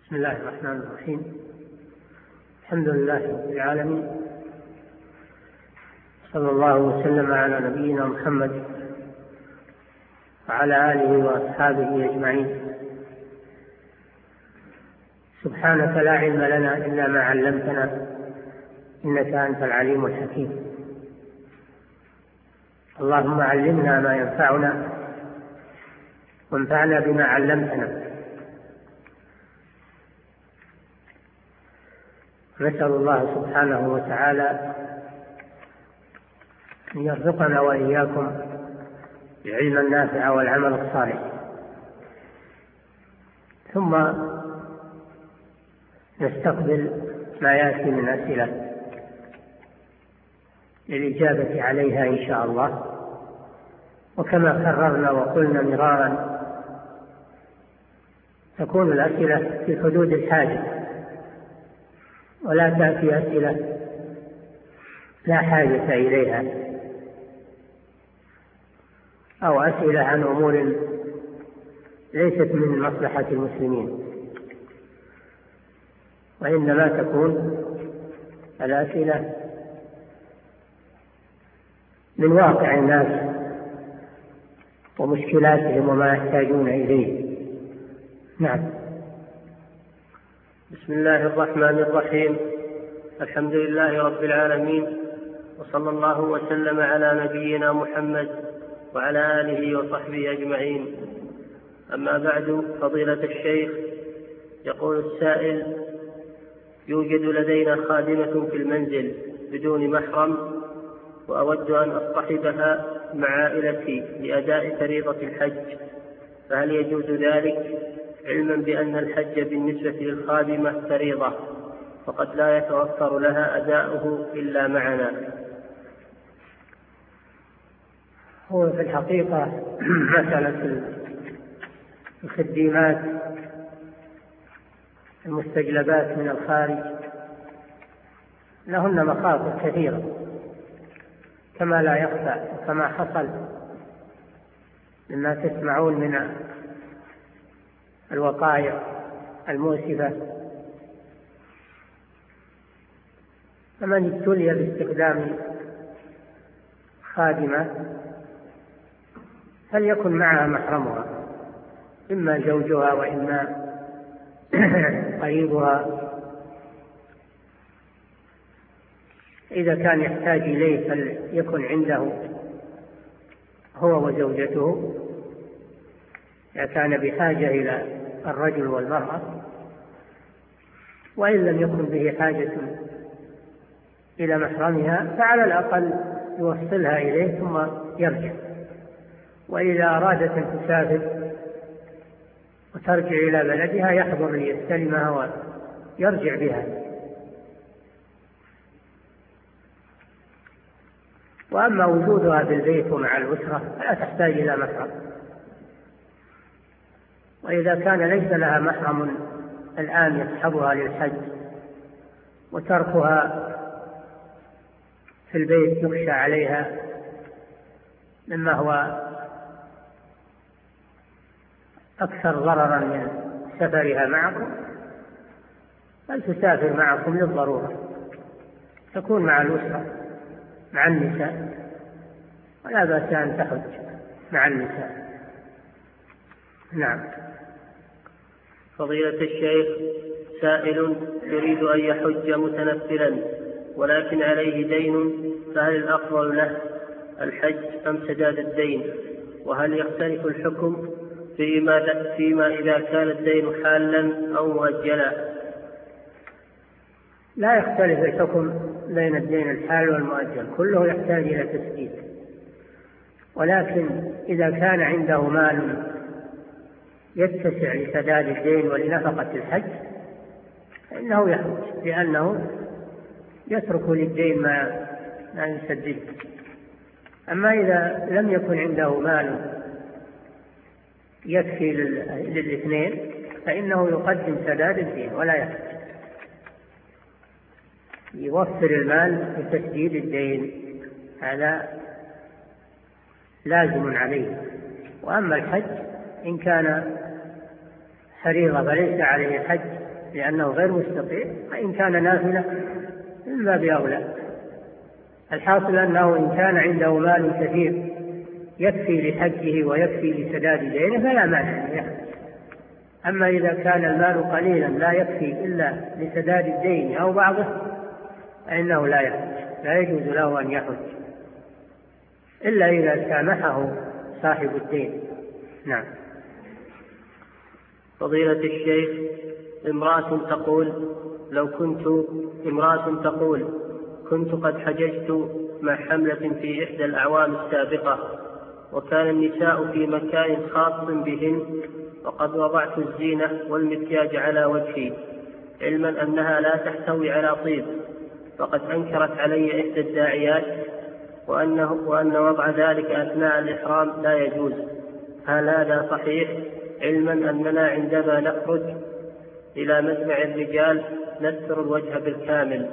بسم الله الرحمن الرحيم. الحمد لله رب العالمين، صلى الله وسلم على نبينا محمد وعلى آله وأصحابه أجمعين. سبحانك لا علم لنا إلا ما علمتنا، إنك أنت العليم الحكيم. اللهم علمنا ما ينفعنا وانفعنا بما علمتنا. نسأل الله سبحانه وتعالى أن يرزقنا وإياكم العلم النافع والعمل الصالح. ثم نستقبل ما يأتي من أسئلة للإجابة عليها إن شاء الله. وكما كررنا وقلنا مرارا، تكون الأسئلة في حدود الحاجة، ولا تأتي أسئلة لا حاجة إليها، أو أسئلة عن أمور ليست من مصلحة المسلمين، وإنما تكون الأسئلة من واقع الناس ومشكلاتهم وما يحتاجون إليه. نعم. بسم الله الرحمن الرحيم. الحمد لله رب العالمين، وصلى الله وسلم على نبينا محمد وعلى آله وصحبه أجمعين. أما بعد، فضيلة الشيخ، يقول السائل: يوجد لدينا خادمة في المنزل بدون محرم، وأود أن أصطحبها مع عائلتي لأداء فريضة الحج، فهل يجوز ذلك، علما بأن الحج بالنسبة للخادمة فريضة فقد لا يتوفر لها أداؤه إلا معنا؟ هو في الحقيقة مسألة الخديمات المستجلبات من الخارج لهن مخاطر كثيرة، كما لا يخفى، وكما حصل مما تسمعون من الوقائع المؤسفة. فمن ابتلي باستخدام خادمة فليكن معها محرمها، إما زوجها وإما قريبها. إذا كان يحتاج إليه فليكن عنده هو وزوجته، إذا كان بحاجة إلى الرجل والمرأة. وإن لم يكن به حاجة إلى محرمها فعلى الأقل يوصلها إليه ثم يرجع. وإذا أرادت أن تسافر وترجع إلى بلدها يحضر ليستلمها ويرجع بها. وأما وجودها في البيت ومع الأسرة فلا تحتاج إلى محرم. وإذا كان ليس لها محرم الآن يصحبها للحج، وتركها في البيت يخشى عليها مما هو أكثر ضررا من سفرها معكم، فلتسافر معكم للضرورة، تكون مع الأسرة مع النساء، ولا بأس أن تحج مع النساء. نعم. فضيلة الشيخ، سائل يريد أن يحج متنفلا ولكن عليه دين، فهل الأفضل له الحج أم سداد الدين؟ وهل يختلف الحكم فيما إذا كان الدين حالا أو مؤجلا؟ لا يختلف الحكم بين الدين الحال والمؤجل، كله يحتاج إلى تسديد. ولكن إذا كان عنده مال يتسع لسداد الدين ولنفقة الحج فإنه يحج، لأنه يترك للدين ما يسدد. أما إذا لم يكن عنده مال يكفي للاثنين فإنه يقدم سداد الدين ولا يحج، يوفر المال لتسديد الدين، هذا لازم عليه. وأما الحج إن كان فريضة فليس عليه حج لأنه غير مستطيع، فإن كان نافلة من باب أولى. الحاصل أنه إن كان عنده مال كثير يكفي لحجه ويكفي لسداد دينه فلا مانع أن يحج. أما إذا كان المال قليلا لا يكفي إلا لسداد الدين أو بعضه فإنه لا يحج، لا يجوز له أن يحج إلا إذا سامحه صاحب الدين. نعم. فضيلة الشيخ، امرأة تقول كنت قد حججت مع حملة في إحدى الأعوام السابقة، وكان النساء في مكان خاص بهن، وقد وضعت الزينة والمكياج على وجهي، علما أنها لا تحتوي على طيب، فقد أنكرت علي إحدى الداعيات وأن وضع ذلك أثناء الإحرام لا يجوز. هل هذا صحيح، علما أننا عندما نخرج إلى مجمع الرجال نستر الوجه بالكامل؟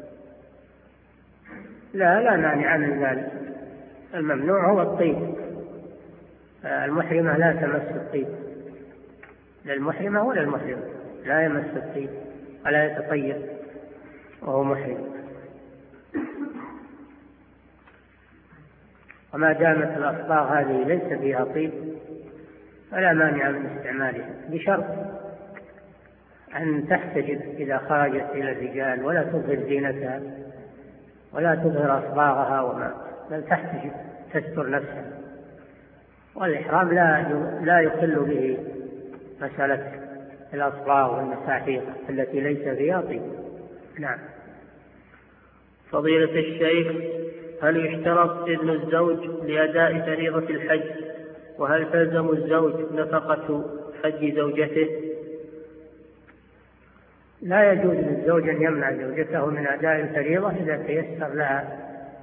لا مانع من ذلك. الممنوع هو الطيب. المحرمة لا تمس الطيب، للمحرمة ولا المحرم لا يمس الطيب ولا يتطيب وهو محرم. وما دامت الأصباغ هذه ليس فيها طيب فلا مانع من استعمالها، بشرط أن تحتجب إذا خرجت إلى الرجال ولا تظهر زينتها ولا تظهر أصباغها، بل تحتجب تستر نفسها. والإحرام لا يخل به مسألة الأصباغ والمساحيق التي ليس فيها طيب. نعم. فضيلة الشيخ، هل يشترط إذن الزوج لأداء فريضة الحج؟ وهل تلزم الزوج نفقة حج زوجته؟ لا يجوز للزوج أن يمنع زوجته من أداء الفريضة إذا تيسر لها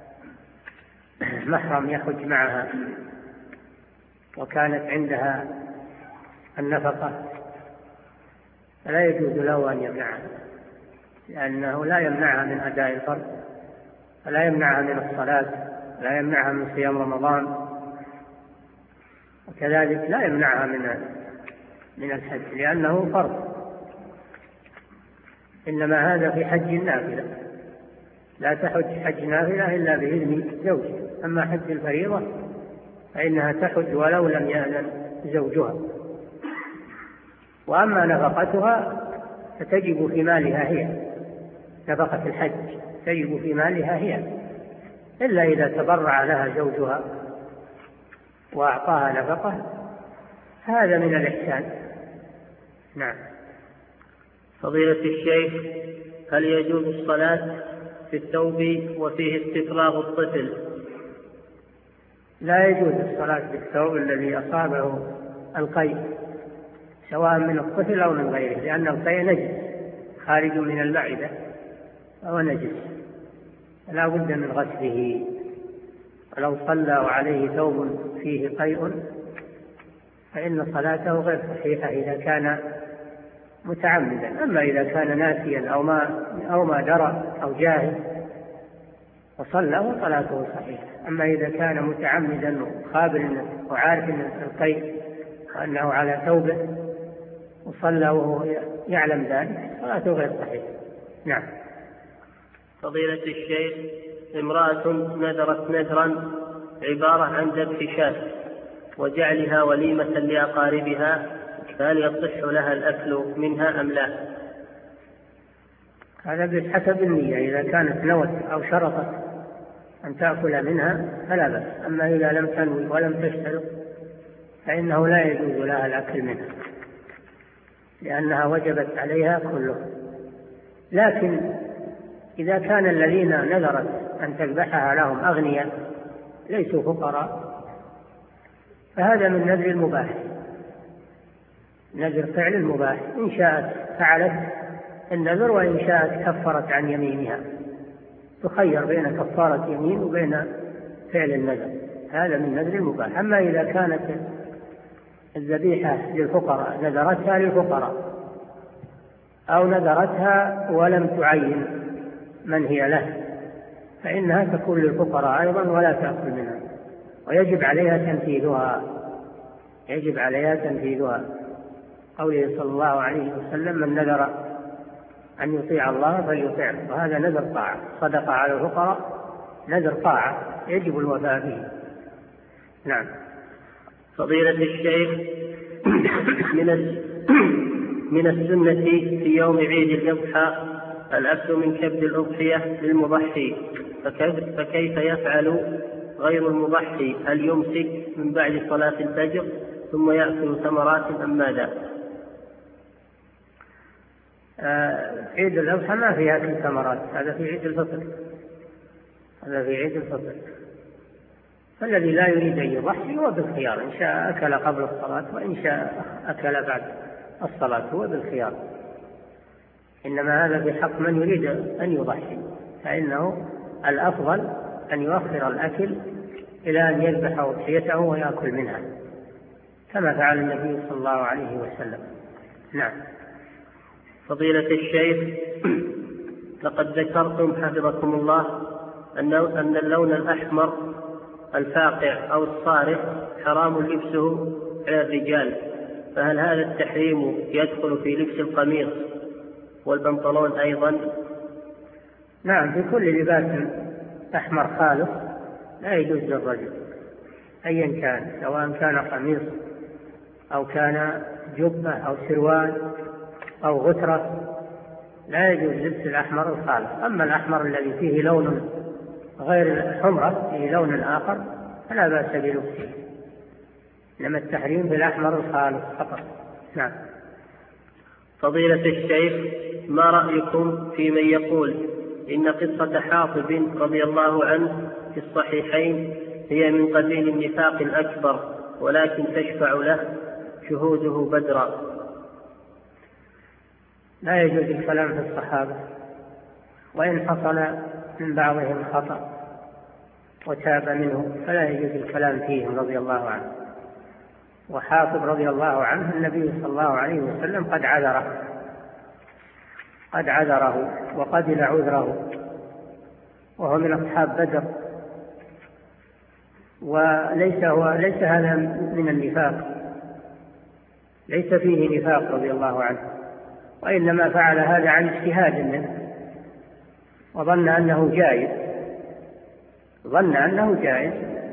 محرم يحج معها وكانت عندها النفقة، فلا يجوز له أن يمنعها، لأنه لا يمنعها من أداء الفرض، ولا يمنعها من الصلاة، لا يمنعها من صيام رمضان، وكذلك لا يمنعها من الحج لأنه فرض. إنما هذا في حج النافلة، لا تحج حج نافلة إلا بإذن زوجها. أما حج الفريضة فإنها تحج ولو لم يأذن زوجها. وأما نفقتها فتجب في مالها هي، نفقة الحج تجب في مالها هي، إلا إذا تبرع لها زوجها وأعطاها نفقة، هذا من الإحسان. نعم. فضيلة الشيخ، هل يجوز الصلاة في الثوب وفيه استفراغ الطفل؟ لا يجوز الصلاة في الثوب الذي أصابه القيء، سواء من الطفل أو من غيره، لأن القيء نجس خارج من المعدة وهو نجس، لا بد من غسله. ولو صلى وعليه ثوب فيه قيء فإن صلاته غير صحيحة إذا كان متعمدا. أما إذا كان ناسيا أو ما درى أو جاهل وصلى وصلاته صحيحة. أما إذا كان متعمدا وخابر وعارف أن القيء وأنه على ثوبه وصلى وهو يعلم ذلك صلاته غير صحيحة. نعم. فضيلة الشيخ، امرأة نذرت نذرا عبارة عن ذبح شاة وجعلها وليمة لأقاربها، فهل يصح لها الأكل منها أم لا؟ هذا بحسب النية، إذا كانت نوت أو شرطت أن تأكل منها فلا بأس. أما إذا لم تنوي ولم تشترط فإنه لا يجوز لها الأكل منها، لأنها وجبت عليها كله. لكن إذا كان الذين نذرت أن تذبحها لهم أغنياء ليسوا فقراء فهذا من نذر المباح، نذر فعل المباح. إن شاءت فعلت النذر وإن شاءت كفرت عن يمينها، تخير بين كفارة يمين وبين فعل النذر، هذا من نذر المباح. أما إذا كانت الذبيحة للفقراء نذرتها للفقراء أو نذرتها ولم تعين من هي له فإنها تكون للفقراء أيضا ولا تأكل منها، ويجب عليها تنفيذها. قوله صلى الله عليه وسلم: من نذر أن يطيع الله فليطيعه، وهذا نذر طاعة. صدق على الفقراء نذر طاعة يجب الوفاء به. نعم. فضيلة الشيخ، من السنة في يوم عيد الأضحى الأكل من كبد الأضحية للمضحي، فكيف يفعل غير المضحي؟ هل يمسك من بعد صلاة الفجر ثم يأكل ثمرات أم ماذا؟ عيد الأضحى ما فيها أكل ثمرات، هذا في عيد الفطر. فالذي لا يريد أن يضحي هو بالخيار، إن شاء أكل قبل الصلاة وإن شاء أكل بعد الصلاة، هو بالخيار. إنما هذا بحق من يريد أن يضحي، فإنه الأفضل أن يؤخر الأكل إلى أن يذبح أضحيته ويأكل منها، كما فعل النبي صلى الله عليه وسلم. نعم. فضيلة الشيخ، لقد ذكرتم حفظكم الله أن اللون الأحمر الفاقع أو الصارخ حرام لبسه على الرجال، فهل هذا التحريم يدخل في لبس القميص والبنطلون أيضا؟ نعم، في كل لباس أحمر خالص لا يجوز للرجل أيا كان، سواء كان قميص أو كان جبة أو سروال أو غترة، لا يجوز لبس الأحمر الخالص. أما الأحمر الذي فيه لون غير الحمرة، فيه لون آخر، فلا بأس بلبسه، إنما التحريم في الأحمر الخالص فقط. نعم. فضيلة الشيخ، ما رأيكم في من يقول إن قصة حاطب رضي الله عنه في الصحيحين هي من قبيل النفاق الأكبر، ولكن تشفع له شهوده بدرا؟ لا يجوز الكلام في الصحابة، وإن حصل من بعضهم خطأ وتاب منه فلا يجوز الكلام فيهم رضي الله عنه. وحاطب رضي الله عنه النبي صلى الله عليه وسلم قد عذره وقبل عذره، وهو من أصحاب بدر، وليس هذا من النفاق، ليس فيه نفاق رضي الله عنه، وإنما فعل هذا عن اجتهاد منه، وظن أنه جائز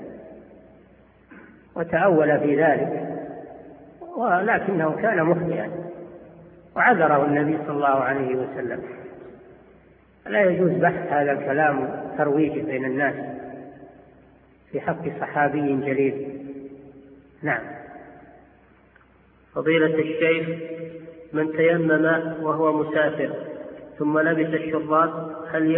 وتأول في ذلك، ولكنه كان مخطئا وعذره النبي صلى الله عليه وسلم. لا يجوز بحث هذا الكلام ترويجه بين الناس في حق صحابي جليل. نعم. فضيلة الشيخ، من تيمم وهو مسافر ثم لبس الشراب هل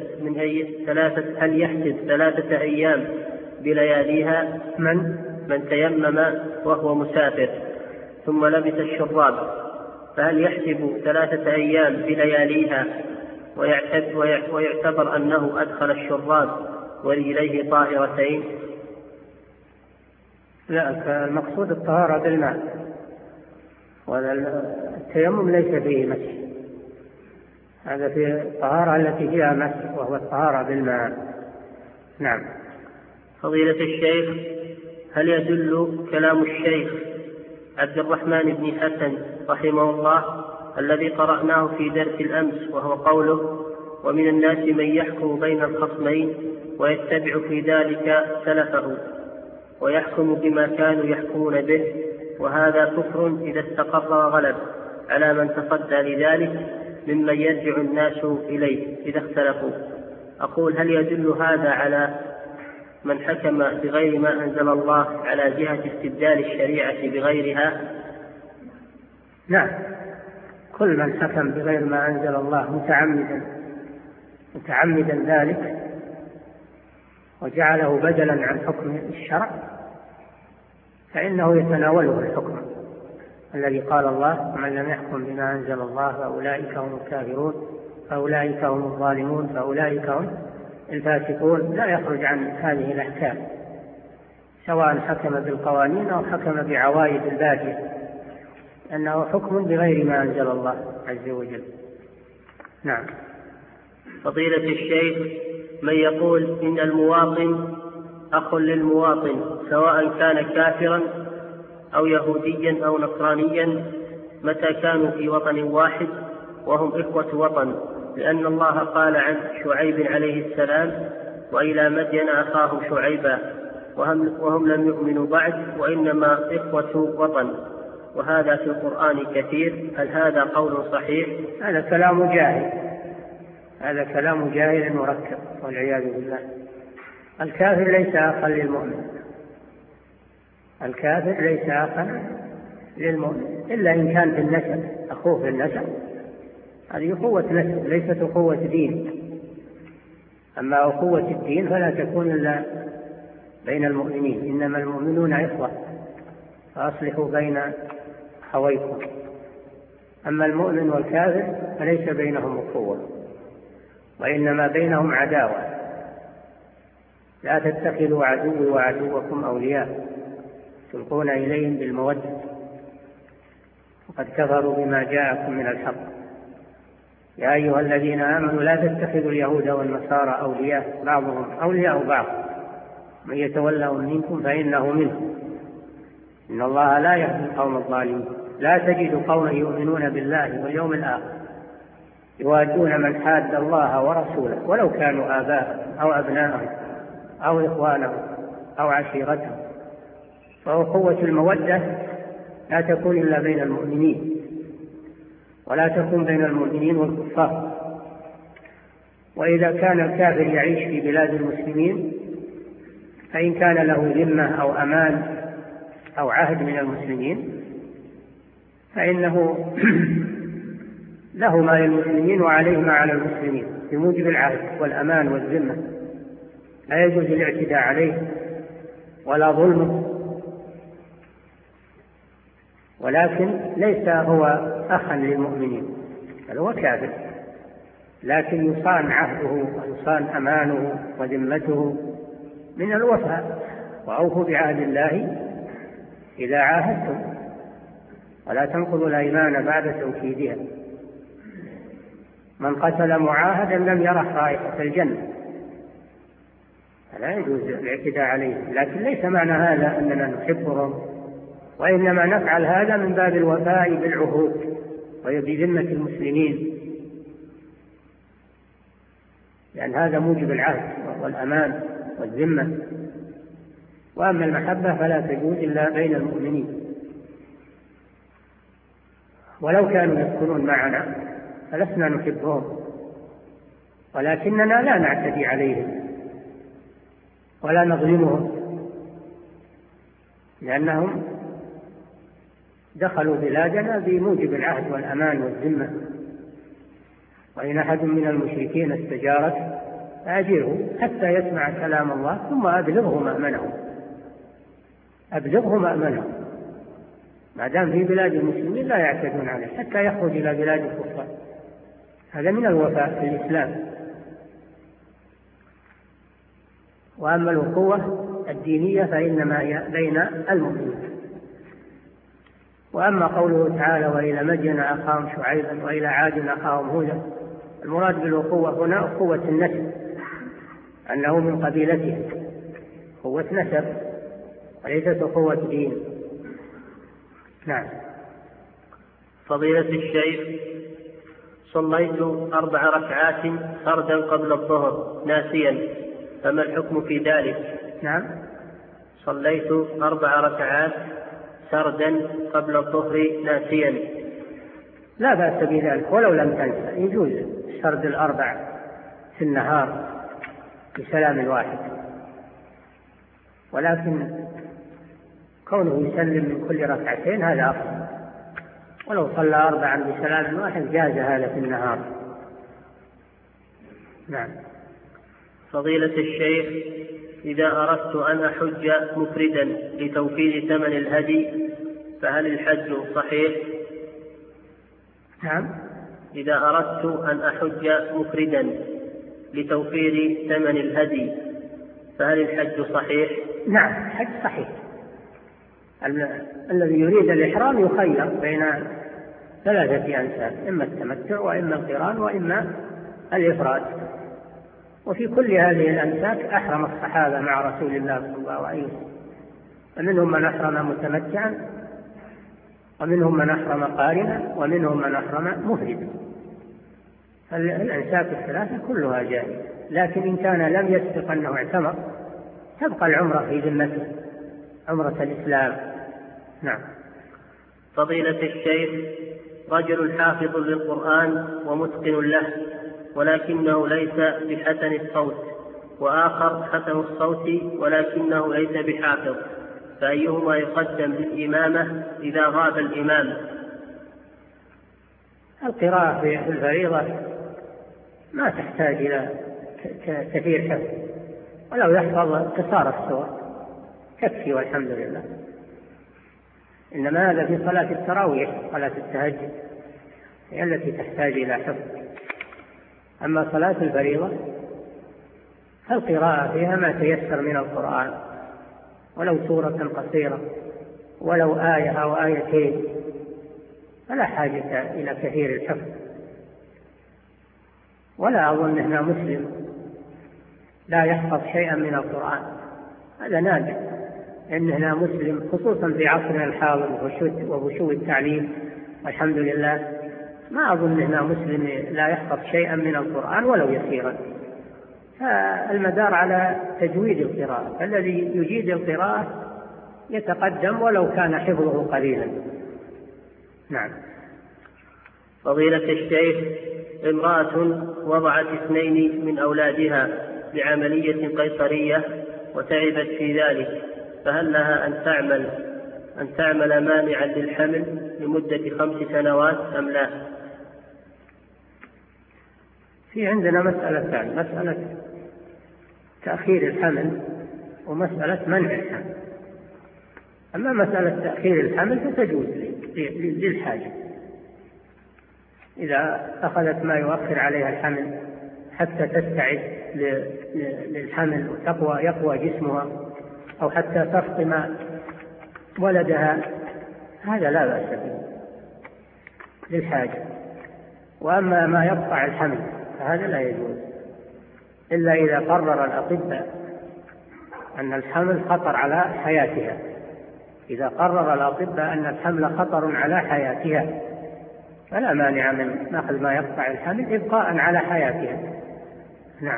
يحسب 3 أيام بلياليها؟ من تيمم وهو مسافر ثم لبس الشراب فهل يحسب 3 أيام بلياليها ويعتبر أنه أدخل الشراب ورجليه طاهرتين؟ لا، المقصود الطهارة بالماء، والتيمم ليس فيه مسح، هذا في الطهارة التي فيها مسح وهو الطهارة بالماء. نعم. فضيلة الشيخ، هل يدل كلام الشيخ عبد الرحمن بن حسن رحمه الله الذي قرأناه في درس الأمس، وهو قوله: ومن الناس من يحكم بين الخصمين ويتبع في ذلك سلفه ويحكم بما كانوا يحكمون به، وهذا كفر إذا استقر وغلب على من تصدى لذلك ممن يرجع الناس إليه إذا اختلفوا؟ أقول: هل يدل هذا على من حكم بغير ما أنزل الله على جهة استبدال الشريعة بغيرها؟ نعم، كل من حكم بغير ما أنزل الله متعمدا ذلك وجعله بدلا عن حكم الشرع فإنه يتناوله الحكم الذي قال الله: ومن لم يحكم بما أنزل الله فأولئك هم الكافرون، فأولئك هم الظالمون، فأولئك هم الفاسقون. لا يخرج عن هذه الأحكام، سواء حكم بالقوانين أو حكم بعوايد البادية، أنه حكم بغير ما أنزل الله عز وجل. نعم. فضيلة الشيخ، من يقول إن المواطن أخ للمواطن سواء كان كافرا أو يهوديا أو نصرانيا متى كانوا في وطن واحد، وهم إخوة وطن، لأن الله قال عن شعيب عليه السلام: وإلى مدين أخاهم شعيبا وهم لم يؤمنوا بعد وإنما إخوة وطن. وهذا في القرآن كثير. هل هذا قول صحيح؟ هذا كلام جاهل، هذا كلام جاهل مركب والعياذ بالله. الكافر ليس أخا للمؤمن، الكافر ليس أخا للمؤمن إلا إن كان في النسب، أخوه في النسب، هذه أخوة نسب ليست أخوة دين. أما أخوة الدين فلا تكون إلا بين المؤمنين، إنما المؤمنون إخوة فأصلحوا بين أخويكم. أما المؤمن والكافر فليس بينهم أخوة، وإنما بينهم عداوة. لا تتخذوا عدوي وعدوكم أولياء تلقون إليهم بالمودة وقد كفروا بما جاءكم من الحق. يا أيها الذين آمنوا لا تتخذوا اليهود والنصارى أولياء بعضهم أولياء بعض من يتولهم منكم فإنه منهم إن الله لا يهدي القوم الظالمين. لا تجد قوما يؤمنون بالله واليوم الآخر يوادون من حاد الله ورسوله ولو كانوا آباءهم أو أبناءهم أو إخوانهم أو عشيرتهم. فأخوة المودة لا تكون إلا بين المؤمنين، ولا تكون بين المؤمنين والكفار. وإذا كان الكافر يعيش في بلاد المسلمين فإن كان له ذمة أو أمان أو عهد من المسلمين فإنه له ما للمسلمين وعليه ما على المسلمين بموجب العهد والأمان والذمة. لا يجوز الاعتداء عليه ولا ظلمه، ولكن ليس هو أخا للمؤمنين بل هو كافر، لكن يصان عهده ويصان أمانه وذمته من الوفاء. وأوفوا بعهد الله إذا عاهدتم ولا تنقضوا الأيمان بعد توكيدها. من قتل معاهدا لم يره رائحة الجنة، فلا يجوز الاعتداء عليه. لكن ليس معنى هذا أننا نحبهم، وإنما نفعل هذا من باب الوفاء بالعهود وبذمة المسلمين، لأن هذا موجب العهد والأمان والذمة. وأما المحبة فلا تجوز إلا بين المؤمنين، ولو كانوا يسكنون معنا فلسنا نحبهم، ولكننا لا نعتدي عليهم ولا نظلمهم، لأنهم دخلوا بلادنا بموجب العهد والأمان والذمة. وإن أحد من المشركين استجارك فأجره حتى يسمع كلام الله ثم أبلغه مأمنه. ما دام في بلاد المسلمين لا يعتدون عليه حتى يخرج إلى بلاد الكفار. هذا من الوفاء في الإسلام. وأما الأخوة الدينية فإنما هي بين المؤمنين. وأما قوله تعالى: وإلى مدين أخاهم شعيبا وإلى عاد أخاهم هودا، المراد بالأخوة هنا أخوة النسب، أنه من قبيلته، أخوة نسب وليست أخوة دين. نعم. فضيلة الشيخ، صليت 4 ركعات فردا قبل الظهر ناسيا، فما الحكم في ذلك؟ نعم. صليت 4 ركعات سردا قبل الظهر ناسيا. لا بأس بذلك ولو لم تنسى، يجوز سرد 4 في النهار بسلام واحد، ولكن كونه يسلم من كل ركعتين هذا أفضل. ولو صلى 4 بسلام واحد جاز هذا في النهار. نعم. فضيلة الشيخ، إذا أردت أن أحج مفردا لتوفير ثمن الهدي فهل الحج صحيح؟ نعم. إذا أردت أن أحج مفردا لتوفير ثمن الهدي فهل الحج صحيح؟ نعم، الحج صحيح. الذي يريد الإحرام يخير بين 3 أنساب، إما التمتع وإما القران وإما الإفراد. وفي كل هذه الأنساك أحرم الصحابة مع رسول الله صلى الله عليه وسلم، فمنهم من أحرم متمتعا، ومنهم من أحرم قارنا، ومنهم من أحرم مفردا. الأنساك الثلاثة كلها جائزة، لكن إن كان لم يسبق أنه اعتمر تبقى العمرة في ذمته، عمرة الإسلام. نعم. فضيلة الشيخ، رجل حافظ للقرآن ومتقن له، ولكنه ليس بحسن الصوت، وآخر حسن الصوت ولكنه ليس بحافظ، فأيهما يقدم للإمامة إذا غاب الإمام؟ القراءة في الفريضة ما تحتاج إلى كثير حفظ، ولو يحفظ قصار السور تكفي والحمد لله. إنما هذا في صلاة التراويح، صلاة التهجد هي التي تحتاج إلى حفظ. أما صلاة الفريضة فالقراءة فيها ما تيسر من القرآن، ولو سورة قصيرة ولو آية أو آيتين، فلا حاجة إلى كثير الحفظ. ولا أظن أنه مسلم لا يحفظ شيئا من القرآن، هذا نادر. إننا مسلم خصوصا في عصرنا الحاضر وبشوء التعليم والحمد لله، ما أظن أننا مسلم لا يحفظ شيئا من القرآن ولو يسيرا. فالمدار على تجويد القراءة، الذي يجيد القراءة يتقدم ولو كان حفظه قليلا. نعم. فضيلة الشيخ، امرأة وضعت 2 من أولادها بعملية قيصرية وتعبت في ذلك، فهل لها أن تعمل مانعا للحمل لمدة 5 سنوات أم لا؟ في عندنا مسألتان: مسألة تأخير الحمل ومسألة منع الحمل. أما مسألة تأخير الحمل فتجوز للحاجة، إذا أخذت ما يؤخر عليها الحمل حتى تستعد للحمل ويقوى جسمها، أو حتى تفطم ولدها، هذا لا بأس به للحاجة. وأما ما يقطع الحمل فهذا لا يجوز إلا إذا قرر الأطباء أن الحمل خطر على حياتها. إذا قرر الأطباء أن الحمل خطر على حياتها فلا مانع من أخذ ما يقطع الحمل إبقاء على حياتها. نعم.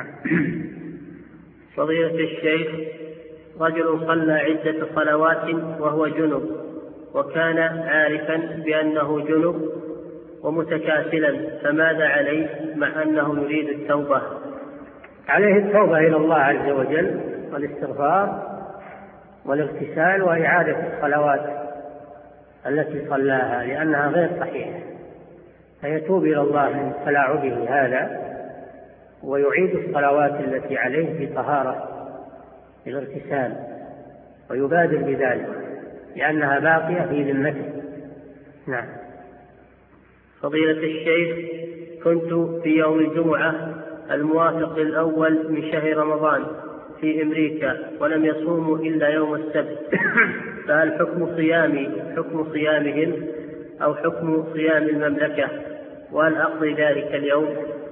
فضيلة الشيخ، رجل صلى عدة صلوات وهو جنب، وكان عارفا بأنه جنب ومتكاسلا، فماذا عليه مع أنه يريد التوبة؟ عليه التوبة إلى الله عز وجل والاستغفار والاغتسال وإعادة الصلوات التي صلاها لأنها غير صحيحة، فيتوب إلى الله من تلاعبه هذا ويعيد الصلوات التي عليه بطهارة بالاغتسال، ويبادر بذلك لأنها باقية في ذمته. نعم. فضيلة الشيخ، كنت في يوم الجمعة الموافق الأول من شهر رمضان في أمريكا ولم يصوموا إلا يوم السبت، فهل حكم صيامهم أو حكم صيام المملكة؟ وهل أقضي ذلك اليوم؟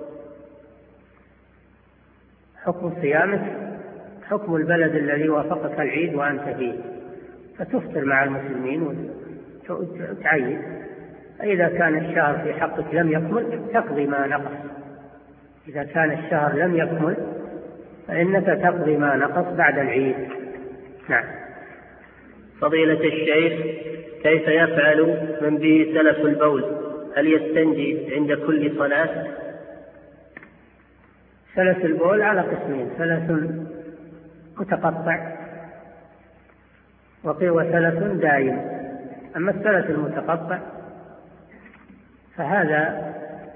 حكم صيامك حكم البلد الذي وافقك العيد وأنت فيه، فتفطر مع المسلمين وتعيد. فإذا كان الشهر في حقك لم يكمل تقضي ما نقص. إذا كان الشهر لم يكمل فإنك تقضي ما نقص بعد العيد. نعم. فضيلة الشيخ، كيف يفعل من به سلف البول؟ هل يستنجي عند كل صلاة؟ سلف البول على قسمين: سلف متقطع وسلف دائم. أما السلف المتقطع فهذا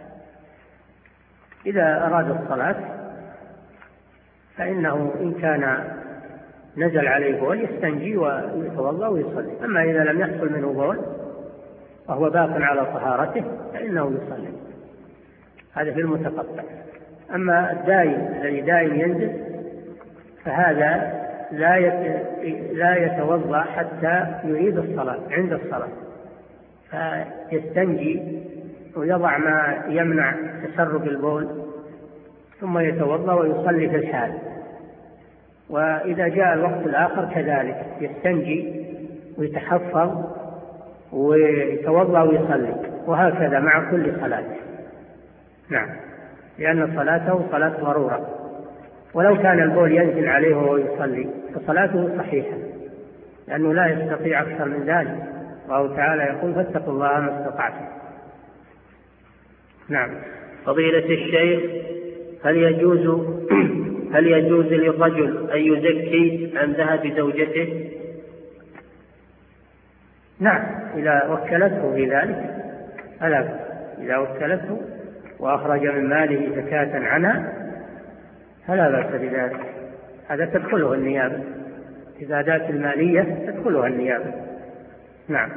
إذا أراد الصلاة فإنه إن كان نزل عليه بول يستنجي ويتوضأ ويصلي. أما إذا لم يحصل منه بول وهو باق على طهارته فإنه يصلي. هذا في المتقطع. أما الدائم الذي دائم ينزل فهذا لا يتوضأ حتى يريد الصلاة عند الصلاة، فيستنجي ويضع ما يمنع تسرب البول ثم يتوضأ ويصلي في الحال. وإذا جاء الوقت الآخر كذلك يستنجي ويتحفظ ويتوضأ ويصلي، وهكذا مع كل صلاة. نعم. لأن صلاته صلاة ضرورة، ولو كان البول ينزل عليه وهو يصلي فصلاته صحيحة، لأنه لا يستطيع أكثر من ذلك. الله تعالى يقول فاتقوا الله ما استطعتم. نعم. فضيلة الشيخ، هل يجوز للرجل أن يزكي عن ذهب زوجته؟ نعم، إذا وكلته في ذلك فلا بأس. إذا وكلته وأخرج من ماله زكاة عنها فلا بأس بذلك، هذا تدخله النيابة، الزكاة المالية تدخلها النيابة. نعم.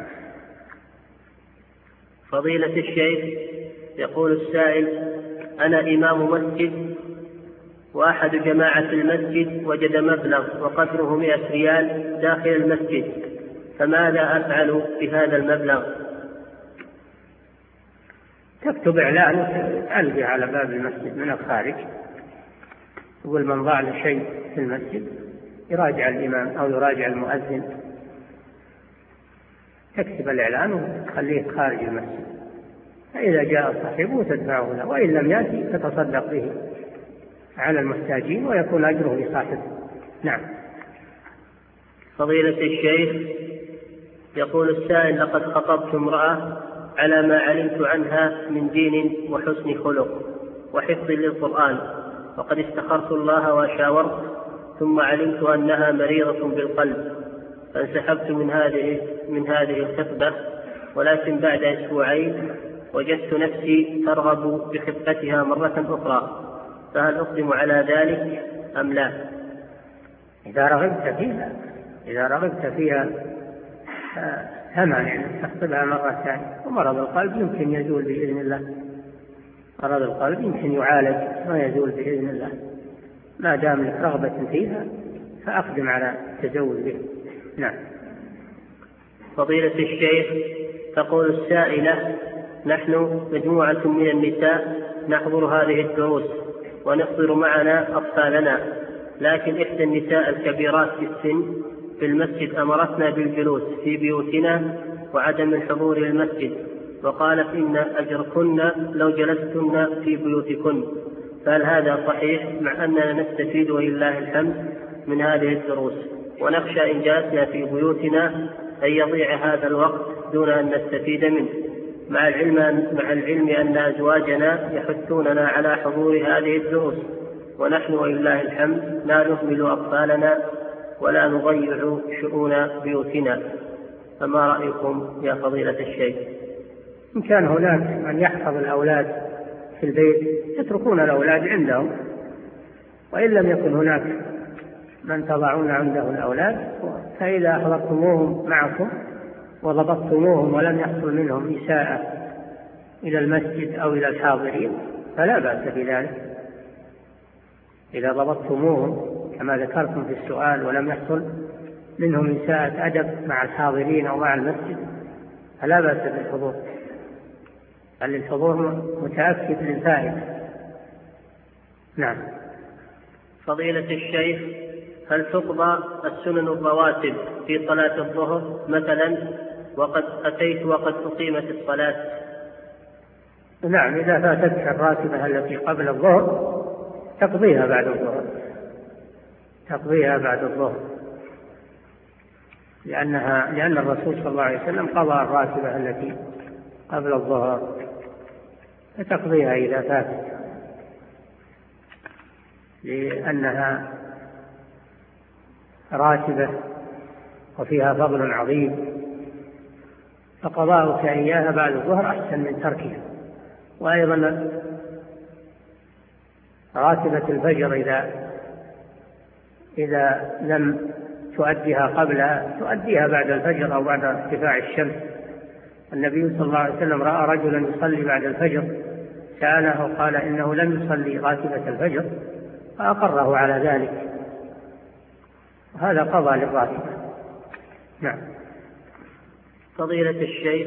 فضيلة الشيخ، يقول السائل: أنا إمام مسجد، وأحد جماعة المسجد وجد مبلغ وقدره 100 ريال داخل المسجد، فماذا أفعل بهذا المبلغ؟ تكتب إعلان وتعلقه على باب المسجد من الخارج، يقول من ضاع له شيء في المسجد يراجع الإمام أو يراجع المؤذن، تكتب الإعلان وتخليه خارج المسجد، فإذا جاء صاحبه تدفعه له، وإن لم يأتي فتصدق به على المحتاجين ويكون أجره لصاحبه. نعم. فضيلة الشيخ، يقول السائل: لقد خطبت امرأة على ما علمت عنها من دين وحسن خلق وحفظ للقرآن، وقد استخرت الله وشاورت، ثم علمت أنها مريضة بالقلب، فانسحبت من هذه الخطبة، ولكن بعد أسبوعين وجدت نفسي ترغب بخطبتها مرة أخرى، فهل أقدم على ذلك أم لا؟ إذا رغبت فيها فما يعني تخطبها مرة ثانية. ومرض القلب يمكن يزول بإذن الله، مرض القلب يمكن يعالج ويزول بإذن الله، ما دام لك رغبة فيها فأقدم على التزوج به. نعم. فضيلة الشيخ، تقول السائلة: نحن مجموعة من النساء نحضر هذه الدروس ونحضر معنا أطفالنا، لكن إحدى النساء الكبيرات في السن في المسجد أمرتنا بالجلوس في بيوتنا وعدم الحضور للمسجد، وقالت إن أجركن لو جلستن في بيوتكن، فهل هذا صحيح؟ مع أننا نستفيد ولله الحمد من هذه الدروس، ونخشى إن جلسنا في بيوتنا أن يضيع هذا الوقت دون أن نستفيد منه، مع العلم أن أزواجنا يحثوننا على حضور هذه الدروس، ونحن ولله الحمد لا نهمل أطفالنا ولا نضيع شؤون بيوتنا، فما رأيكم يا فضيلة الشيخ؟ إن كان هناك من يحفظ الأولاد في البيت يتركون الأولاد عندهم، وإن لم يكن هناك من تضعون عنده الأولاد، فإذا أحضرتموهم معكم وضبطتموهم ولم يحصل منهم إساءة إلى المسجد أو إلى الحاضرين فلا بأس بذلك. إذا ضبطتموهم كما ذكرتم في السؤال ولم يحصل منهم إساءة أدب مع الحاضرين أو مع المسجد فلا بأس بالحضور، بل الحضور متأكد للفائدة. نعم. فضيلة الشيخ، هل تقضى السنن الرواتب في صلاة الظهر مثلا وقد أتيت وقد أقيمت الصلاة؟ نعم، إذا فاتتك الراتبة التي قبل الظهر تقضيها بعد الظهر، لأن الرسول صلى الله عليه وسلم قضى الراتبة التي قبل الظهر، فتقضيها إذا فاتت، لأنها راتبة وفيها فضل عظيم، فقضاؤك إياها بعد الظهر أحسن من تركها. وأيضا راتبة الفجر إذا لم تؤديها قبلها تؤديها بعد الفجر أو بعد ارتفاع الشمس. النبي صلى الله عليه وسلم رأى رجلا يصلي بعد الفجر، سأله وقال إنه لم يصلي راتبة الفجر، فأقره على ذلك، وهذا قضى للراتبة. نعم. فضيلة الشيخ،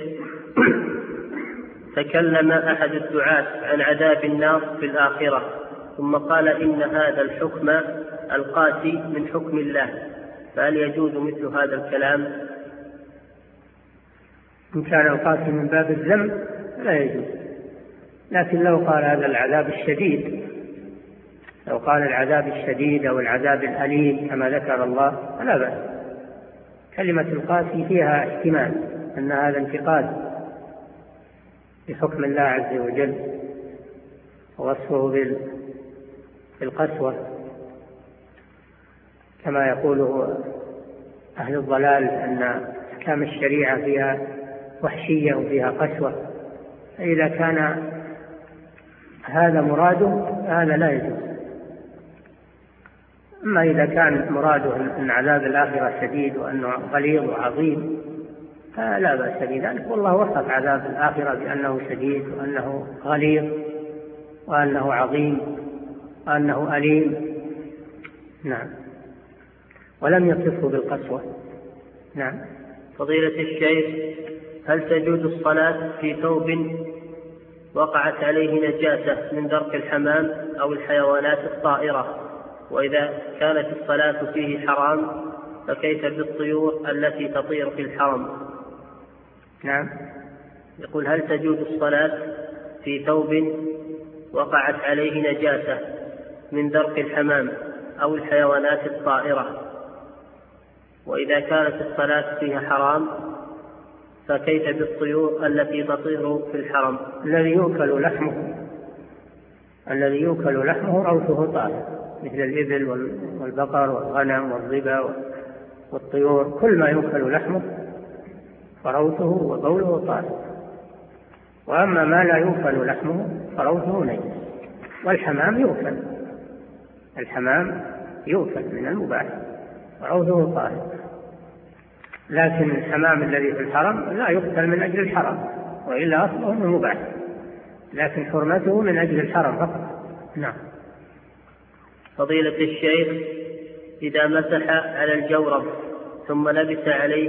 تكلم أحد الدعاة عن عذاب النار في الآخرة، ثم قال إن هذا الحكم القاسي من حكم الله، فهل يجوز مثل هذا الكلام؟ إن كان القاسي من باب الذم لا يجوز، لكن لو قال هذا العذاب الشديد، لو قال العذاب الشديد أو العذاب الأليم كما ذكر الله فلا بأس. كلمة القاسي فيها احتمال أن هذا انتقاد بحكم الله عز وجل ووصفه بالقسوة كما يقوله أهل الضلال أن أحكام الشريعة فيها وحشية وفيها قسوة. فإذا كان هذا مراده هذا لا يجوز. أما إذا كان مراده أن عذاب الآخرة شديد وأنه غليظ وعظيم فلا بأس بذلك، والله وصف عذاب الآخرة بأنه شديد وأنه غليظ وأنه عظيم وأنه أليم. نعم، ولم يصفه بالقسوة. نعم. فضيلة الشيخ، هل تجوز الصلاة في ثوب وقعت عليه نجاسة من درك الحمام أو الحيوانات الطائرة؟ وإذا كانت الصلاة فيه حرام فكيف بالطيور التي تطير في الحرم؟ نعم. يقول: هل تجوز الصلاة في ثوب وقعت عليه نجاسة من درك الحمام أو الحيوانات الطائرة؟ وإذا كانت الصلاة فيها حرام فكيف بالطيور التي تطير في الحرم؟ الذي يؤكل لحمه روثه طاهر، مثل الإبل والبقر والغنم والظبا والطيور، كل ما يؤكل لحمه فروثه وبوله طاهر. وأما ما لا يؤكل لحمه فروثه نجس. والحمام يؤكل من المباح وروثه طاهر، لكن الحمام الذي في الحرم لا يقتل من أجل الحرم، وإلا أصله مباح، لكن حرمته من أجل الحرم فقط. نعم. فضيلة الشيخ، إذا مسح على الجورب ثم لبس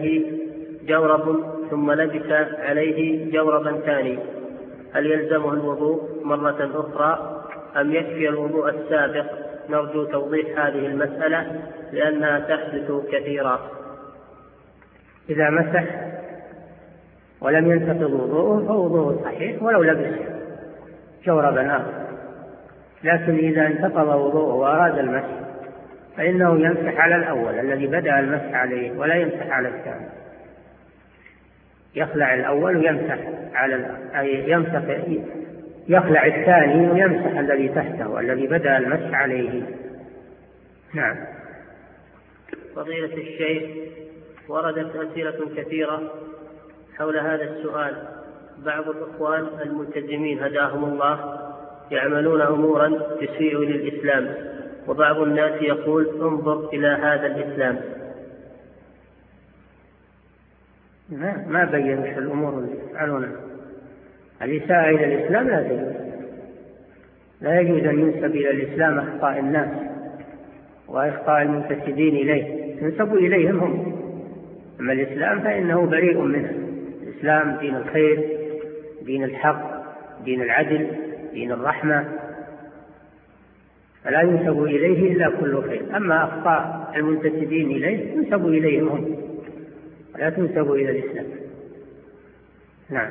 عليه جوربا ثاني هل يلزمه الوضوء مرة أخرى أم يكفي الوضوء السابق؟ نرجو توضيح هذه المسألة لأنها تحدث كثيرا. إذا مسح ولم ينتقض وضوءه فوضوءه صحيح ولو لبس جوربا آخر، لكن إذا انتقض وضوءه وأراد المسح فإنه يمسح على الأول الذي بدأ المسح عليه ولا يمسح على الثاني. يخلع الأول ويمسح يخلع الثاني ويمسح الذي تحته الذي بدأ المسح عليه. نعم. فضيلة الشيخ، وردت أسئلة كثيرة حول هذا السؤال. بعض الإخوان الملتزمين هداهم الله يعملون أمورا تسيء للإسلام، وبعض الناس يقول: انظر إلى هذا الإسلام. ما بينوا الأمور اللي يفعلونها. الإساءة إلى الإسلام لا يجوز أن ينسب إلى الإسلام أخطاء الناس وأخطاء المنتسبين إليه، ينسب إليهم هم. أما الإسلام فإنه بريء منه. الإسلام دين الخير، دين الحق، دين العدل، دين الرحمة، فلا ينسب إليه إلا كل خير. أما أخطاء المنتسبين إليه ينسب إليهم هم ولا تنسب إلى الإسلام. نعم.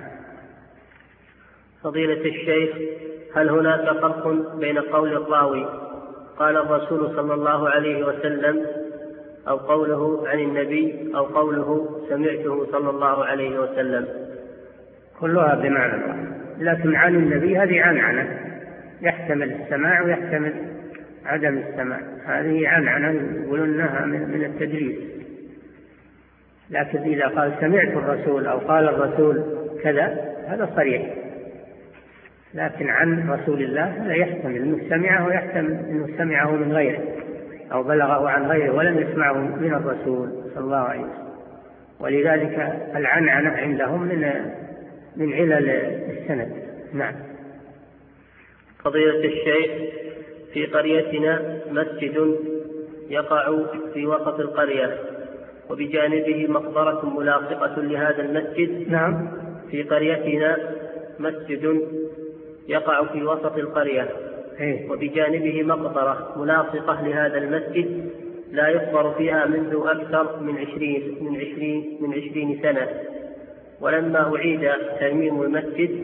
فضيلة الشيخ، هل هناك فرق بين قول الراوي قال الرسول صلى الله عليه وسلم أو قوله عن النبي أو قوله سمعته صلى الله عليه وسلم؟ كلها بمعنى واحد، لكن عن النبي هذه عنعنة يحتمل السماع ويحتمل عدم السماع، هذه عنعنة يقولونها من التدريس. لكن إذا قال سمعت الرسول أو قال الرسول كذا هذا صريح، لكن عن رسول الله هذا يحتمل أنه سمعه ويحتمل أنه سمعه من غيره أو بلغه عن غيره ولم يسمعه من الرسول صلى الله عليه وسلم. ولذلك العنعنة عندهم من علل السند. نعم. فضيلة الشيخ، في قريتنا مسجد يقع في وسط القرية وبجانبه مقبرة ملاصقة لهذا المسجد. نعم. في قريتنا مسجد يقع في وسط القرية وبجانبه مقبرة ملاصقة لهذا المسجد لا يقبر فيها منذ أكثر من 20 سنة، ولما أعيد ترميم المسجد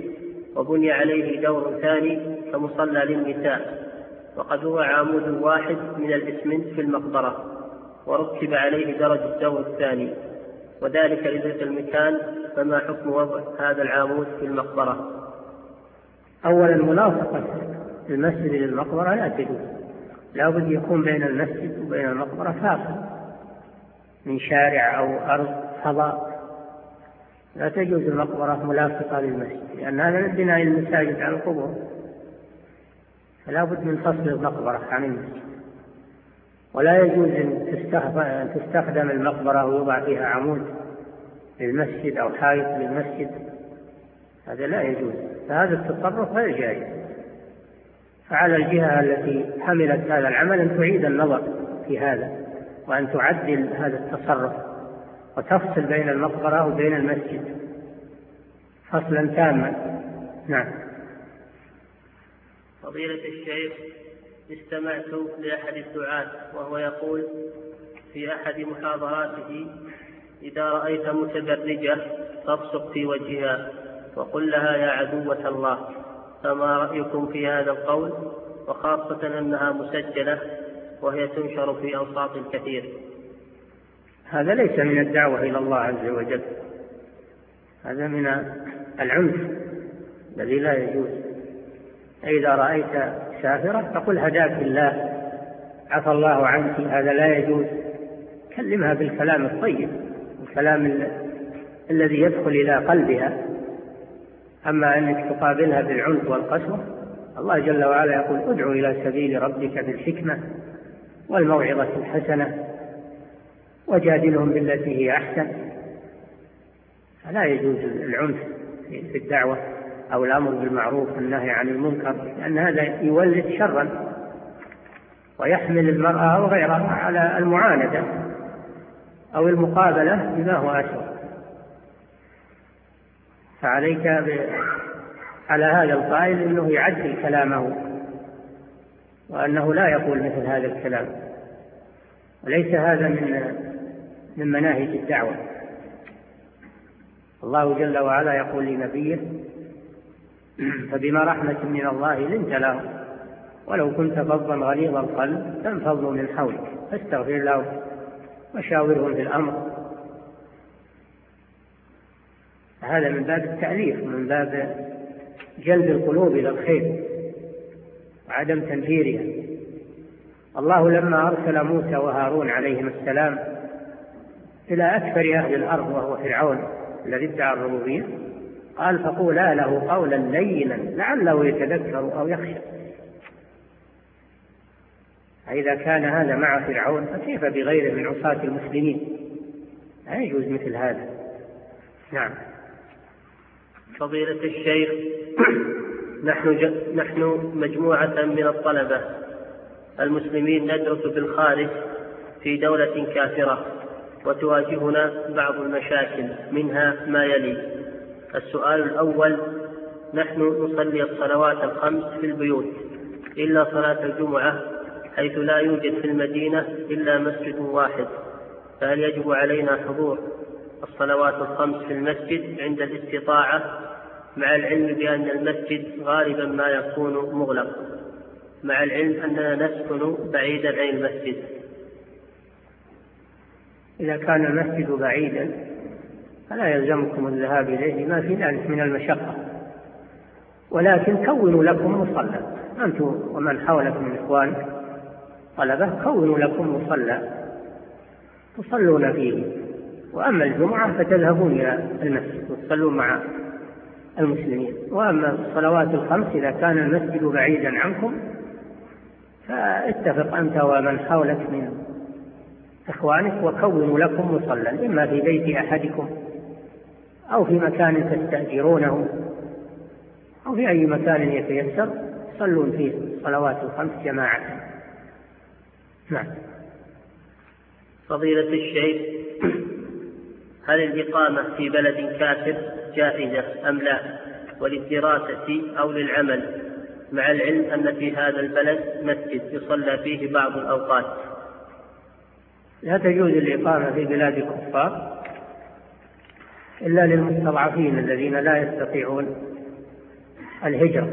وبني عليه دور ثاني كمصلى للنساء، وقد هو عمود واحد من الإسمنت في المقبرة، وركب عليه درج الدور الثاني، وذلك لذات المكان، فما حكم وضع هذا العمود في المقبرة؟ أولا ملاصقة المسجد للمقبرة لا تجوز، لا بد يكون بين المسجد وبين المقبرة فاصل من شارع أو أرض فضاء، لا تجوز المقبرة ملاصقة للمسجد، لأن هذا من بناء المساجد على القبور، فلا بد من فصل المقبرة عن المسجد. ولا يجوز أن تستخدم المقبرة ويوضع فيها عمود للمسجد أو حائط للمسجد، هذا لا يجوز، فهذا التصرف غير جائز. فعلى الجهة التي حملت هذا العمل أن تعيد النظر في هذا، وأن تعدل هذا التصرف وتفصل بين المقبرة وبين المسجد فصلا تاما. نعم. فضيلة الشيخ، استمعت لأحد الدعاة وهو يقول في أحد محاضراته: إذا رأيت متبرجة فابصق في وجهها وقل لها يا عدوة الله. فما رأيكم في هذا القول، وخاصة أنها مسجلة وهي تنشر في أوساط كثير؟ هذا ليس من الدعوة إلى الله عز وجل، هذا من العنف الذي لا يجوز. إذا رأيت سافرة فقل هداك الله، عفى الله عنك، هذا لا يجوز. كلمها بالكلام الطيب، الكلام الذي يدخل إلى قلبها. أما أنك تقابلها بالعنف والقسوة، الله جل وعلا يقول: ادعو إلى سبيل ربك بالحكمة والموعظة الحسنة وجادلهم بالتي هي أحسن. فلا يجوز العنف في الدعوة أو الأمر بالمعروف والنهي عن المنكر، لأن هذا يولد شرا ويحمل المرأة أو غيرها على المعاندة أو المقابلة بما هو أسوأ. فعليك على هذا القائل أنه يعدل كلامه، وأنه لا يقول مثل هذا الكلام، وليس هذا من مناهج الدعوة. الله جل وعلا يقول لنبيه: فبما رحمة من الله لنت لهم ولو كنت فظا غليظ القلب لانفضوا من حولك فاستغفر لهم وشاورهم في الأمر. هذا من باب التأليف، من باب جلب القلوب إلى الخير وعدم تنفيرها. الله لما أرسل موسى وهارون عليهم السلام إلى أكثر أهل الأرض وهو فرعون الذي ادعى الربوبية، قال: فقولا له قولا لينا لعله يتذكر أو يخشى. فإذا كان هذا مع فرعون فكيف بغيره من عصاة المسلمين؟ لا يجوز مثل هذا. نعم. فضيلة الشيخ، نحن مجموعة من الطلبة المسلمين ندرس بالخارج في دولة كافرة، وتواجهنا بعض المشاكل، منها ما يلي. السؤال الأول: نحن نصلي الصلوات الخمس في البيوت إلا صلاة الجمعة، حيث لا يوجد في المدينة إلا مسجد واحد، فهل يجب علينا حضور الصلوات الخمس في المسجد عند الاستطاعة، مع العلم بأن المسجد غالبا ما يكون مغلق، مع العلم أننا نسكن بعيدا عن المسجد؟ إذا كان المسجد بعيدا فلا يلزمكم الذهاب إليه، ما في ذلك من المشقة، ولكن كونوا لكم مصلى، أنتم ومن حولكم من إخوانك طلبة، كونوا لكم مصلى تصلون فيه. وأما الجمعة فتذهبون إلى المسجد وتصلون مع المسلمين. وأما الصلوات الخمس إذا كان المسجد بعيدا عنكم فاتفق أنت ومن حولك من إخوانك وكونوا لكم مصلى، إما في بيت أحدكم أو في مكان تستأجرونه أو في أي مكان يتيسر صلون فيه الصلوات الخمس جماعة. نعم. فضيلة الشيخ، هل الإقامة في بلد كافر جائزة أم لا، وللدراسة أو للعمل، مع العلم أن في هذا البلد مسجد يصلى فيه بعض الأوقات؟ لا تجوز الإقامة في بلاد الكفار إلا للمستضعفين الذين لا يستطيعون الهجرة.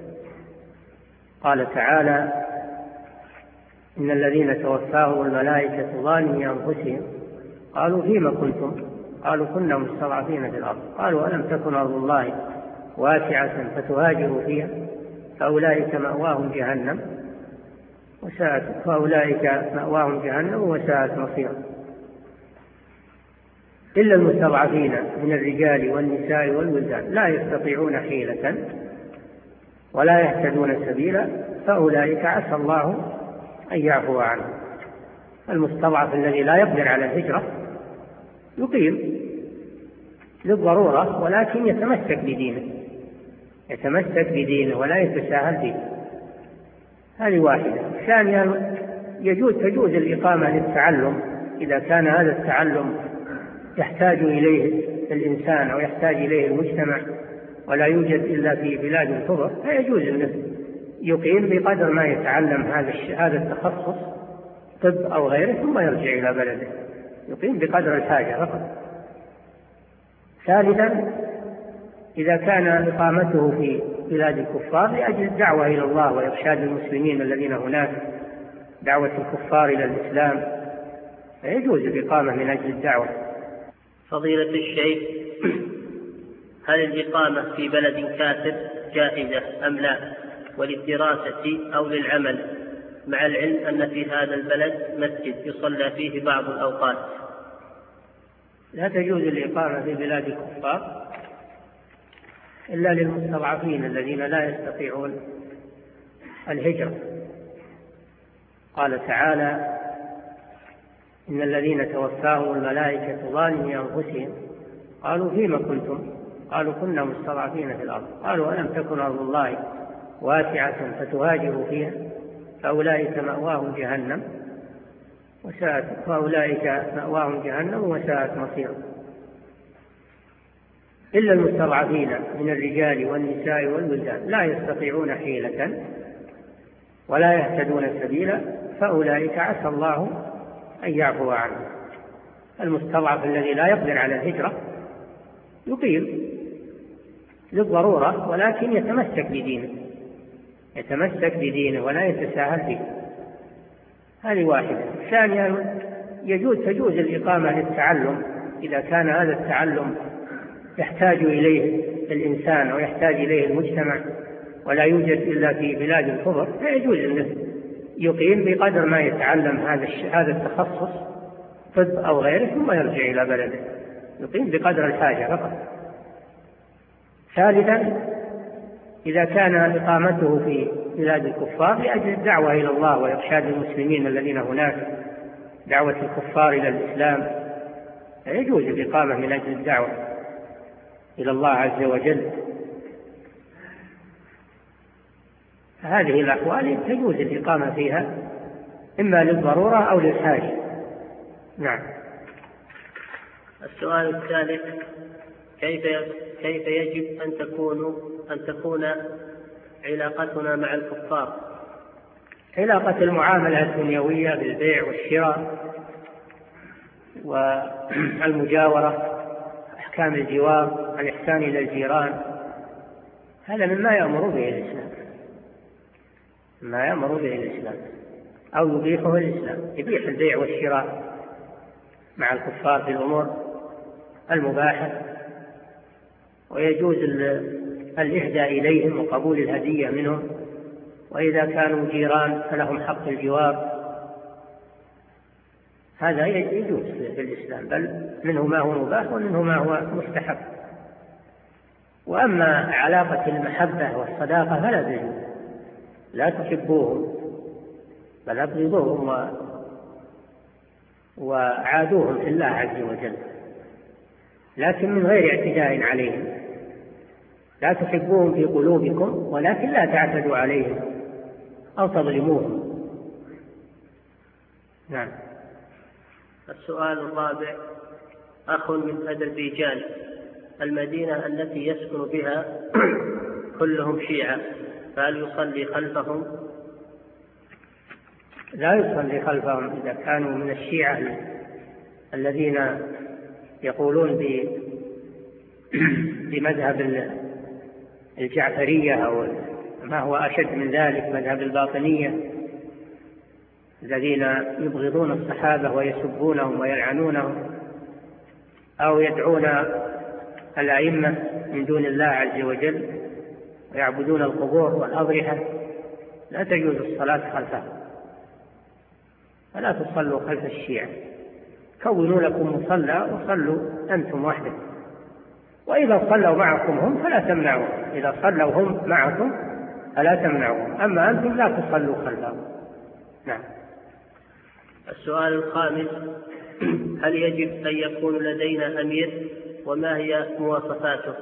قال تعالى: إن الذين توفاهم الملائكة ظالمي أنفسهم قالوا فيما كنتم؟ قالوا كنا مستضعفين في الأرض. قالوا ألم تكن أرض الله واسعة فتهاجروا فيها فأولئك مأواهم جهنم وساءت مصيرا. إلا المستضعفين من الرجال والنساء والولدان لا يستطيعون حيلة ولا يهتدون سبيلا فأولئك عسى الله أن يعفو عنه. المستضعف الذي لا يقدر على الهجرة يقيم للضرورة ولكن يتمسك بدينه ولا يتساهل فيه. هذه واحدة. ثانيا تجوز الإقامة للتعلم إذا كان هذا التعلم يحتاج إليه الإنسان أو يحتاج إليه المجتمع ولا يوجد إلا في بلاد الكفر، فيجوز أنه يقيم بقدر ما يتعلم هذا التخصص طب أو غيره ثم يرجع إلى بلده، يقيم بقدر الحاجة فقط. ثالثا إذا كان إقامته في بلاد الكفار لأجل الدعوة إلى الله وإرشاد المسلمين الذين هناك، دعوة الكفار إلى الإسلام، فيجوز الإقامة من أجل الدعوة. فضيلة الشيخ، هل الإقامة في بلد كافر جائزة أم لا، وللدراسة أو للعمل، مع العلم أن في هذا البلد مسجد يصلى فيه بعض الأوقات؟ لا تجوز الإقامة في بلاد الكفار إلا للمستضعفين الذين لا يستطيعون الهجرة. قال تعالى: إن الذين توفاهم الملائكة ظالمي أنفسهم قالوا فيما كنتم؟ قالوا كنا مستضعفين في الأرض. قالوا ألم تكن أرض الله واسعة فتهاجروا فيها فأولئك مأواهم جهنم وساءت مصيرا. إلا المستضعفين من الرجال والنساء والولدان لا يستطيعون حيلة ولا يهتدون سبيلا فأولئك عسى الله أن يعفو عنه. المستضعف الذي لا يقدر على الهجرة يقيم للضرورة ولكن يتمسك بدينه ولا يتساهل فيه. هذه واحدة. ثانيا تجوز الإقامة للتعلم إذا كان هذا التعلم يحتاج إليه الإنسان أو يحتاج إليه المجتمع ولا يوجد إلا في بلاد الكفر، فيجوز أنه يقيم بقدر ما يتعلم هذا التخصص طب أو غيره ثم يرجع إلى بلده، يقيم بقدر الحاجة فقط. ثالثا إذا كان إقامته في بلاد الكفار لأجل الدعوة إلى الله وإرشاد المسلمين الذين هناك، دعوة الكفار إلى الإسلام، يجوز الإقامة من أجل الدعوة إلى الله عز وجل. هذه الأحوال تجوز الإقامة فيها إما للضرورة أو للحاجة. نعم. السؤال الثالث: كيف يجب أن تكون علاقتنا مع الكفار؟ علاقة المعاملة الدنيوية بالبيع والشراء والمجاورة، أحكام الجوار، الإحسان إلى الجيران، هذا مما يأمر به الإسلام أو يبيحه الإسلام. يبيح البيع والشراء مع الكفار في الأمور المباحة، ويجوز الإهداء إليهم وقبول الهدية منهم، وإذا كانوا جيران فلهم حق الجوار. هذا يجوز في الإسلام، بل منه ما هو مباح ومنه ما هو مستحب. وأما علاقة المحبة والصداقة فلا تجوز، لا تحبوهم بل أبغضوهم وعادوهم في الله عز وجل، لكن من غير اعتداء عليهم. لا تحبوهم في قلوبكم ولكن لا تعتدوا عليهم أو تظلموهم. نعم. السؤال الرابع: أخ من أذربيجان، المدينة التي يسكن بها كلهم شيعة، فهل يصلي خلفهم؟ لا يصلي خلفهم إذا كانوا من الشيعة الذين يقولون بمذهب الجعفرية أو ما هو أشد من ذلك، مذهب الباطنية الذين يبغضون الصحابة ويسبونهم ويلعنونهم، أو يدعون الأئمة من دون الله عز وجل ويعبدون القبور والأضرحة، لا تجوز الصلاة خلفهم، فلا تصلوا خلف الشيعة، كونوا لكم مصلى وصلوا أنتم وحدكم، وإذا صلوا معكم هم فلا تمنعوا، إذا صلوا هم معكم فلا تمنعوا، أما أنتم لا تصلوا خلفهم. نعم. السؤال الخامس: هل يجب أن يكون لدينا أمير، وما هي مواصفاته؟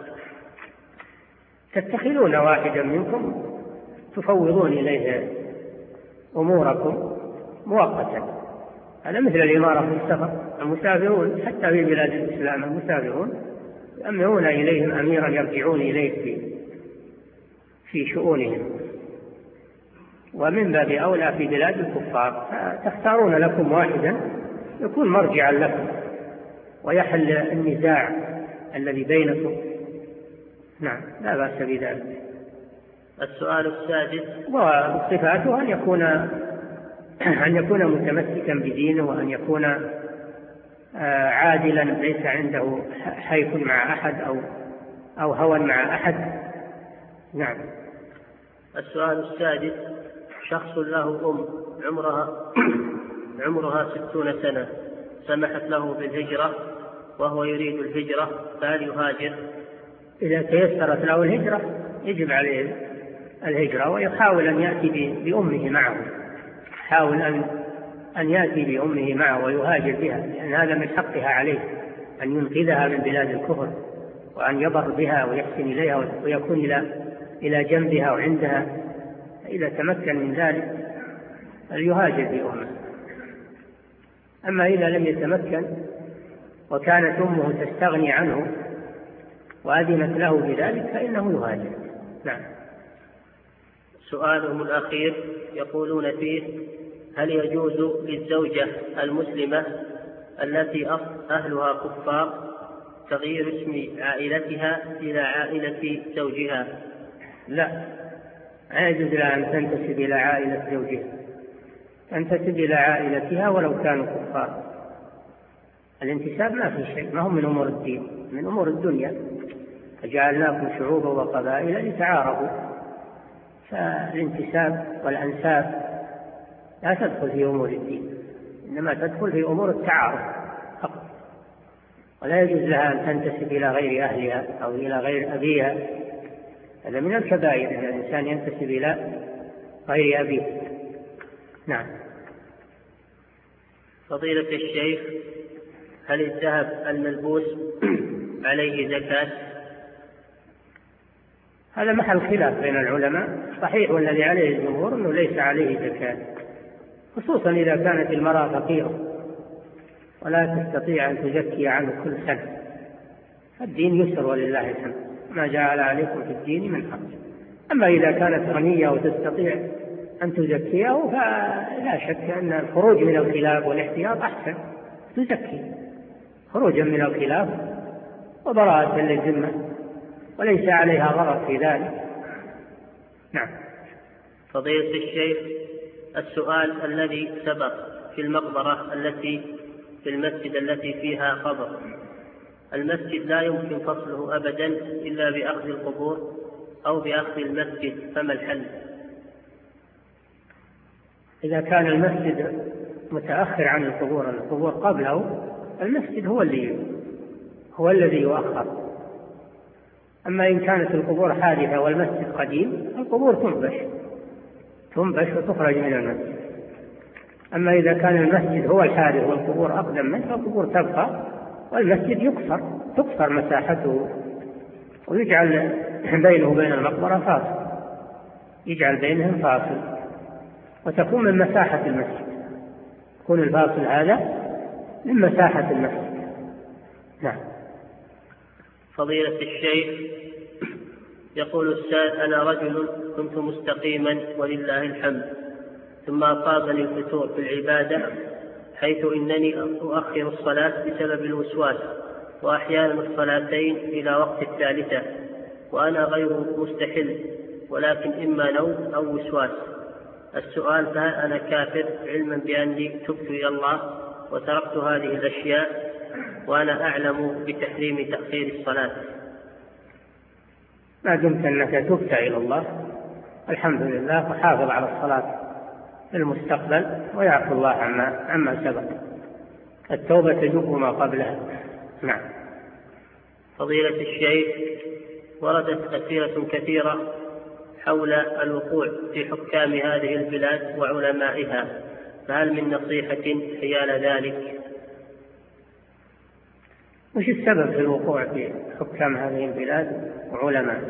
تتخذون واحدا منكم تفوضون إليه أموركم مؤقتا، هذا مثل الإمارة في السفر، المسافرون حتى في بلاد الإسلام المسافرون يأمرون إليهم أميرا يرجعون إليه في شؤونهم، ومن باب أولى في بلاد الكفار تختارون لكم واحدا يكون مرجعا لكم ويحل النزاع الذي بينكم. نعم، لا بأس بذلك. السؤال السادس: وصفاته أن يكون متمسكا بدينه، وأن يكون عادلا ليس عنده حيف مع أحد أو هوى مع أحد. نعم. السؤال السادس: شخص له عمرها 60 سنة سمحت له بالهجرة وهو يريد الهجرة، فهل يهاجر؟ إذا تيسرت له الهجرة يجب عليه الهجرة، ويحاول أن يأتي بأمه معه، يحاول أن يأتي بأمه معه ويهاجر بها، لأن هذا من حقها عليه أن ينقذها من بلاد الكفر، وأن يبر بها ويحسن إليها ويكون إلى جنبها وعندها. إذا تمكن من ذلك فليهاجر بأمه. أما إذا لم يتمكن وكانت أمه تستغني عنه وأذنت له بذلك فإنه يهاجر. نعم. سؤالهم الأخير يقولون فيه: هل يجوز للزوجة المسلمة التي أهلها كفار تغيير اسم عائلتها إلى عائلة زوجها؟ لا يجوز لها أن تنتسب إلى عائلة زوجها، تنتسب إلى عائلتها ولو كانوا كفار. الانتساب ما في شيء، ما هو من أمور الدين، من أمور الدنيا. فجعلناكم شعوبا وقبائل لتعارفوا، فالانتساب والأنساب لا تدخل في أمور الدين، إنما تدخل في أمور التعارف فقط. ولا يجوز لها أن تنتسب إلى غير أهلها أو إلى غير أبيها، هذا من الكبائر أن الإنسان ينتسب إلى غير أبيه. نعم. فضيلة الشيخ: هل الذهب الملبوس عليه زكاة؟ هذا محل خلاف بين العلماء، صحيح والذي عليه الجمهور أنه ليس عليه زكاة، خصوصا إذا كانت المرأة فقيرة ولا تستطيع أن تزكي عنه كل سنة. الدين يسر ولله الحمد، ما جعل عليكم في الدين من حرج. أما إذا كانت غنية وتستطيع أن تزكيه فلا شك أن الخروج من الخلاف والاحتياط أحسن، تزكي خروجا من الخلاف وبراءة للذمة، وليس عليها غرض في ذلك. نعم. فضيلة الشيخ: السؤال الذي سبق في المقبرة التي في المسجد التي فيها قبر، المسجد لا يمكن فصله أبدا إلا بأخذ القبور أو بأخذ المسجد، فما الحل؟ إذا كان المسجد متأخر عن القبور قبله، المسجد هو الذي يؤخر. أما إن كانت القبور حادثة والمسجد قديم، القبور تنبش وتخرج من المسجد. أما إذا كان المسجد هو الحادث والقبور أقدم منه، فالقبور تبقى والمسجد تكسر مساحته ويجعل بينه وبين المقبرة فاصل، يجعل بينهم فاصل وتكون من مساحة المسجد، يكون الفاصل هذا من مساحة المسجد. نعم. فضيلة الشيخ: يقول السائل: أنا رجل كنت مستقيما ولله الحمد، ثم أصابني الفتور في العبادة، حيث إنني أؤخر الصلاة بسبب الوسواس، وأحيانا الصلاتين إلى وقت الثالثة، وأنا غير مستحل، ولكن إما نوم أو وسواس. السؤال: فهل أنا كافر علما بأني تبت إلى الله وتركت هذه الأشياء وأنا أعلم بتحريم تأخير الصلاة؟ ما دمت أنك تبت إلى الله الحمد لله، وحافظ على الصلاة في المستقبل، ويعفو الله عما سبق. التوبة تجب ما قبلها. نعم. فضيلة الشيخ، وردت أسئلة كثيرة حول الوقوع في حكام هذه البلاد وعلمائها، فهل من نصيحة حيال ذلك؟ وش السبب في الوقوع في حكام هذه البلاد وعلماء؟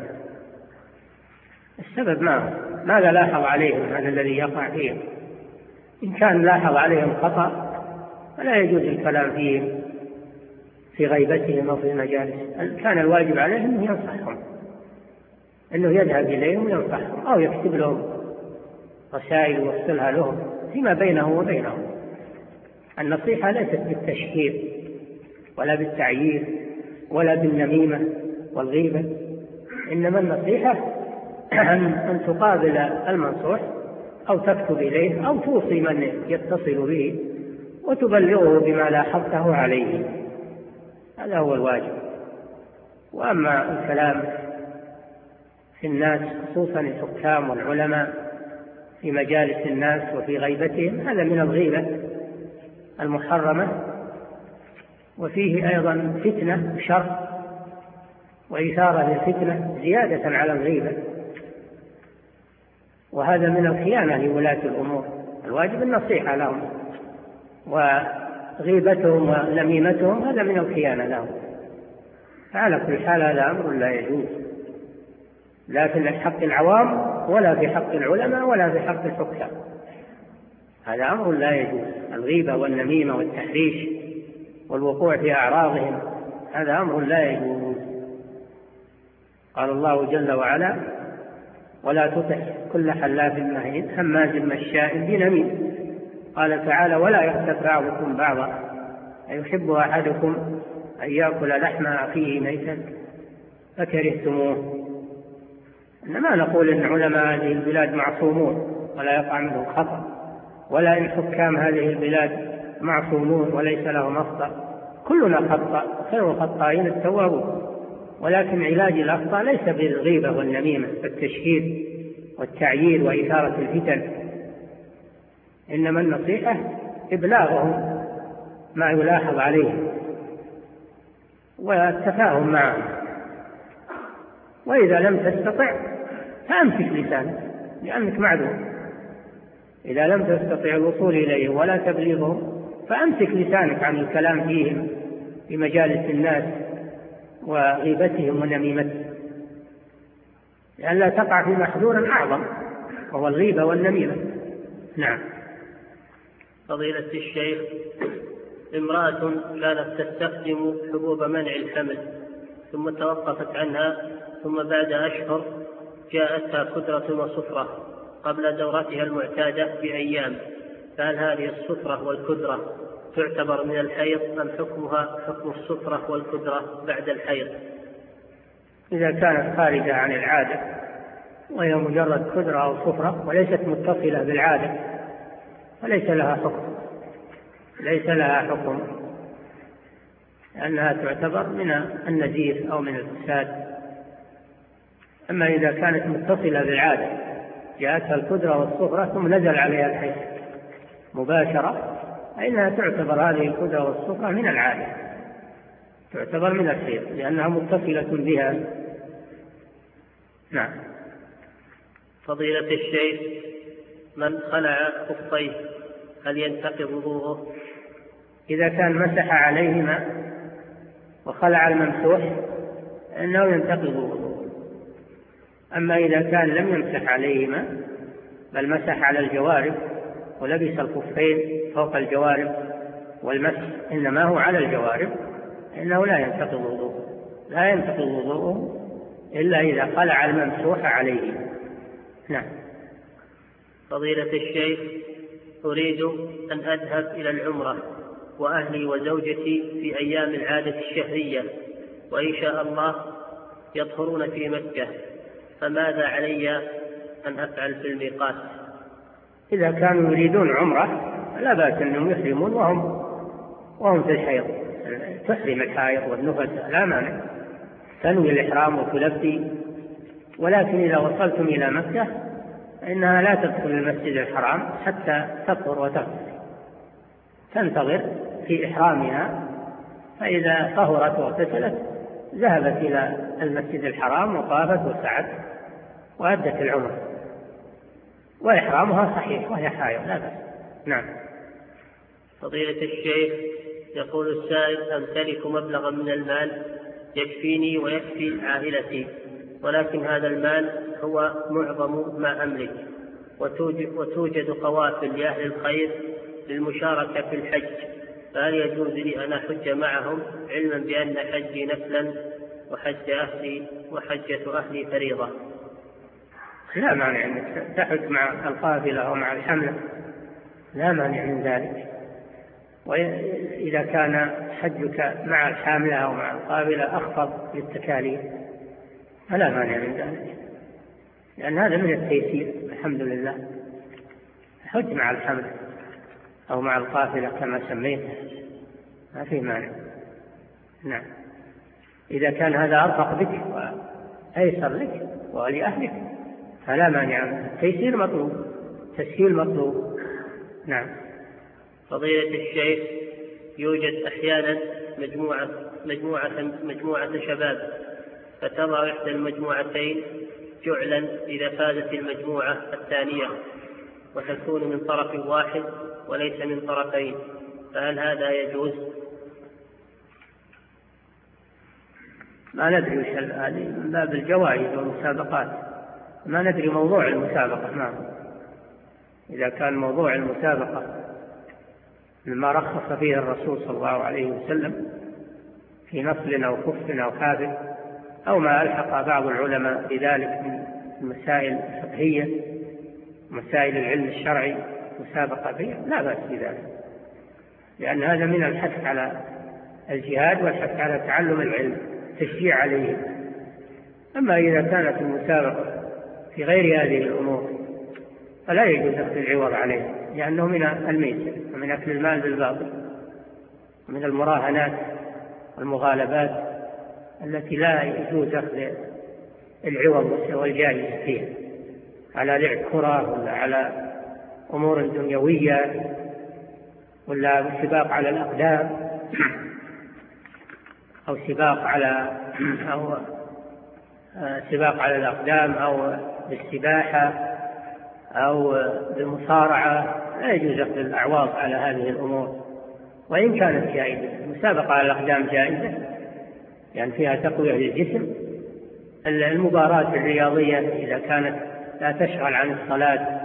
السبب ماذا لاحظ عليهم هذا الذي يقع فيهم؟ إن كان لاحظ عليهم خطأ فلا يجوز الكلام فيهم في غيبتهم أو في مجالس. كان الواجب عليه أنه ينصحهم، أنه يذهب إليهم وينصحهم، أو يكتب لهم رسائل ويرسلها لهم فيما بينه وبينهم. النصيحة ليست بالتشهير ولا بالتعيير ولا بالنميمة والغيبة، إنما النصيحة أن تقابل المنصوح أو تكتب إليه أو توصي من يتصل به وتبلغه بما لاحظته عليه. هذا هو الواجب. وأما الكلام في الناس خصوصا الحكام والعلماء في مجالس الناس وفي غيبتهم، هذا من الغيبة المحرمة، وفيه أيضا فتنة وشر وإثارة للفتنة زيادة على الغيبة، وهذا من الخيانة لولاة الأمور. الواجب النصيحة لهم، وغيبتهم ونميمتهم هذا من الخيانة لهم. فعلى كل حال هذا أمر لا يجوز، لا في حق العوام ولا في حق العلماء ولا في حق الحكام. هذا أمر لا يجوز، الغيبة والنميمة والتحريش والوقوع في أعراضهم، هذا أمر لا يجوز. قال الله جل وعلا: ولا تطع كل حلاف مهين هماز مشاء بنميم. قال تعالى: ولا يغتب بعضكم بعضا أيحب أحدكم أن يأكل لحم أخيه ميتا فكرهتموه. إنما نقول إن علماء هذه البلاد معصومون ولا يقع منهم خطأ، ولا إن حكام هذه البلاد معصومون وليس لهم أخطاء. كلنا خطأ، خير الخطائين التوابون، ولكن علاج الأخطاء ليس بالغيبة والنميمة والتشهير والتعيير وإثارة الفتن، إنما النصيحة إبلاغهم ما يلاحظ عليهم والتفاهم معهم. وإذا لم تستطع فأمسك لسانك لأنك معذور. إذا لم تستطع الوصول إليهم ولا تبليغهم فأمسك لسانك عن الكلام فيهم في مجالس الناس وغيبتهم ونميمتهم، لأن لا تقع في محذور أعظم وهو الغيبة والنميمة. نعم. فضيلة الشيخ، امرأة كانت تستخدم حبوب منع الحمل ثم توقفت عنها، ثم بعد أشهر جاءتها كدرة وصفرة قبل دورتها المعتادة بأيام، فهل هذه الصفرة والكدرة تعتبر من الحيض أم حكمها حكم الصفرة والكدرة بعد الحيض؟ إذا كانت خارجة عن العادة وهي مجرد كدرة أو صفرة وليست متصلة بالعادة فليس لها حكم، ليس لها حكم، لأنها تعتبر من النزيف أو من الفساد. أما إذا كانت متصلة بالعادة جاءتها الكدرة والصفرة ثم نزل عليها الحيض مباشرة، فإنها تعتبر هذه الكدرة والصفرة من العادة، تعتبر من الحيض لأنها متصلة بها. نعم. فضيلة الشيخ، من خلع خفيه هل ينتقض وضوءه؟ إذا كان مسح عليهما وخلع الممسوح فإنه ينتقض وضوءه. أما إذا كان لم يمسح عليهما بل مسح على الجوارب ولبس الخفين فوق الجوارب والمسح إنما هو على الجوارب إنه لا ينتقض وضوءه، لا ينتقض وضوءه إلا إذا خلع الممسوح عليه. نعم. فضيلة الشيخ، أريد أن أذهب إلى العمرة وأهلي وزوجتي في أيام العادة الشهرية، وإن شاء الله يطهرون في مكة، فماذا علي أن أفعل في الميقات؟ إذا كانوا يريدون عمرة لا بأس أنهم يحرمون وهم في الحيض، تحرم الحائض والنفساء لا مانع، تنوي الإحرام وتلبي. ولكن إذا وصلتم إلى مكة فإنها لا تدخل المسجد الحرام حتى تطهر وتغتسل، تنتظر في إحرامها، فإذا طهرت واغتسلت ذهبت إلى المسجد الحرام وطافت وسعت وأدت العمرة، وإحرامها صحيح وهي حائض لا بأس. نعم. فضيلة الشيخ، يقول السائل: أمتلك مبلغا من المال يكفيني ويكفي عائلتي، ولكن هذا المال هو معظم ما أملك، وتوجد قوافل لأهل الخير للمشاركة في الحج، فهل يجوز لي أن أحج معهم، علما بأن حجي نفلا وحجة أهلي فريضة؟ لا مانع أنك تحج مع القافلة أو مع الحملة، لا مانع من ذلك. وإذا كان حجك مع الحاملة أو مع القافلة أخفض للتكاليف فلا مانع من ذلك، لأن هذا من التيسير الحمد لله. حج مع الحملة أو مع القافلة كما سميتها ما في مانع. نعم. إذا كان هذا أرفق بك وأيسر لك ولأهلك فلا مانع، التيسير مطلوب، تسهيل مطلوب. نعم. فضيلة الشيخ، يوجد أحيانا مجموعة شباب، فتضع إحدى المجموعتين جعلا إذا فازت المجموعة الثانية، وتكون من طرف واحد وليس من طرفين، فهل هذا يجوز؟ ما ندري وش هذه من باب الجوائز والمسابقات، ما ندري موضوع المسابقة. نعم. إذا كان موضوع المسابقة مما رخص فيه الرسول صلى الله عليه وسلم في نصل أو كف أو حافل، أو ما ألحق بعض العلماء بذلك من المسائل الفقهية مسائل العلم الشرعي مسابقة فيها، لا بأس بذلك، لأن هذا من الحث على الجهاد والحث على تعلم العلم، تشجيع عليه. أما إذا كانت المسابقة في غير هذه الأمور فلا يجوز أخذ العوض عليه، لأنه من الميسر ومن أكل المال بالباطل ومن المراهنات والمغالبات التي لا يجوز أخذ العوض والجائزة فيها، على لعب كرة ولا على أمور دنيوية ولا سباق على الأقدام أو سباق على الأقدام أو بالسباحة أو بالمصارعة، لا يجوز أخذ الأعواض على هذه الأمور وإن كانت جائزة. المسابقة على الأقدام جائزة يعني فيها تقوية للجسم. المباراة الرياضية إذا كانت لا تشغل عن الصلاة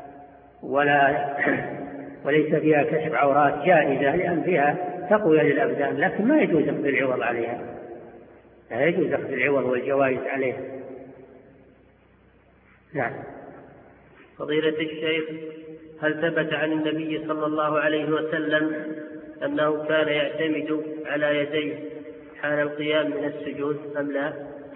وليس فيها كشف عورات جائزة، لأن فيها تقوية للأبدان، لكن ما يجوز أخذ العوض عليها، لا يجوز أخذ العوض والجوائز عليها. نعم. فضيلة الشيخ، هل ثبت عن النبي صلى الله عليه وسلم أنه كان يعتمد على يديه حال القيام من السجود أم لا؟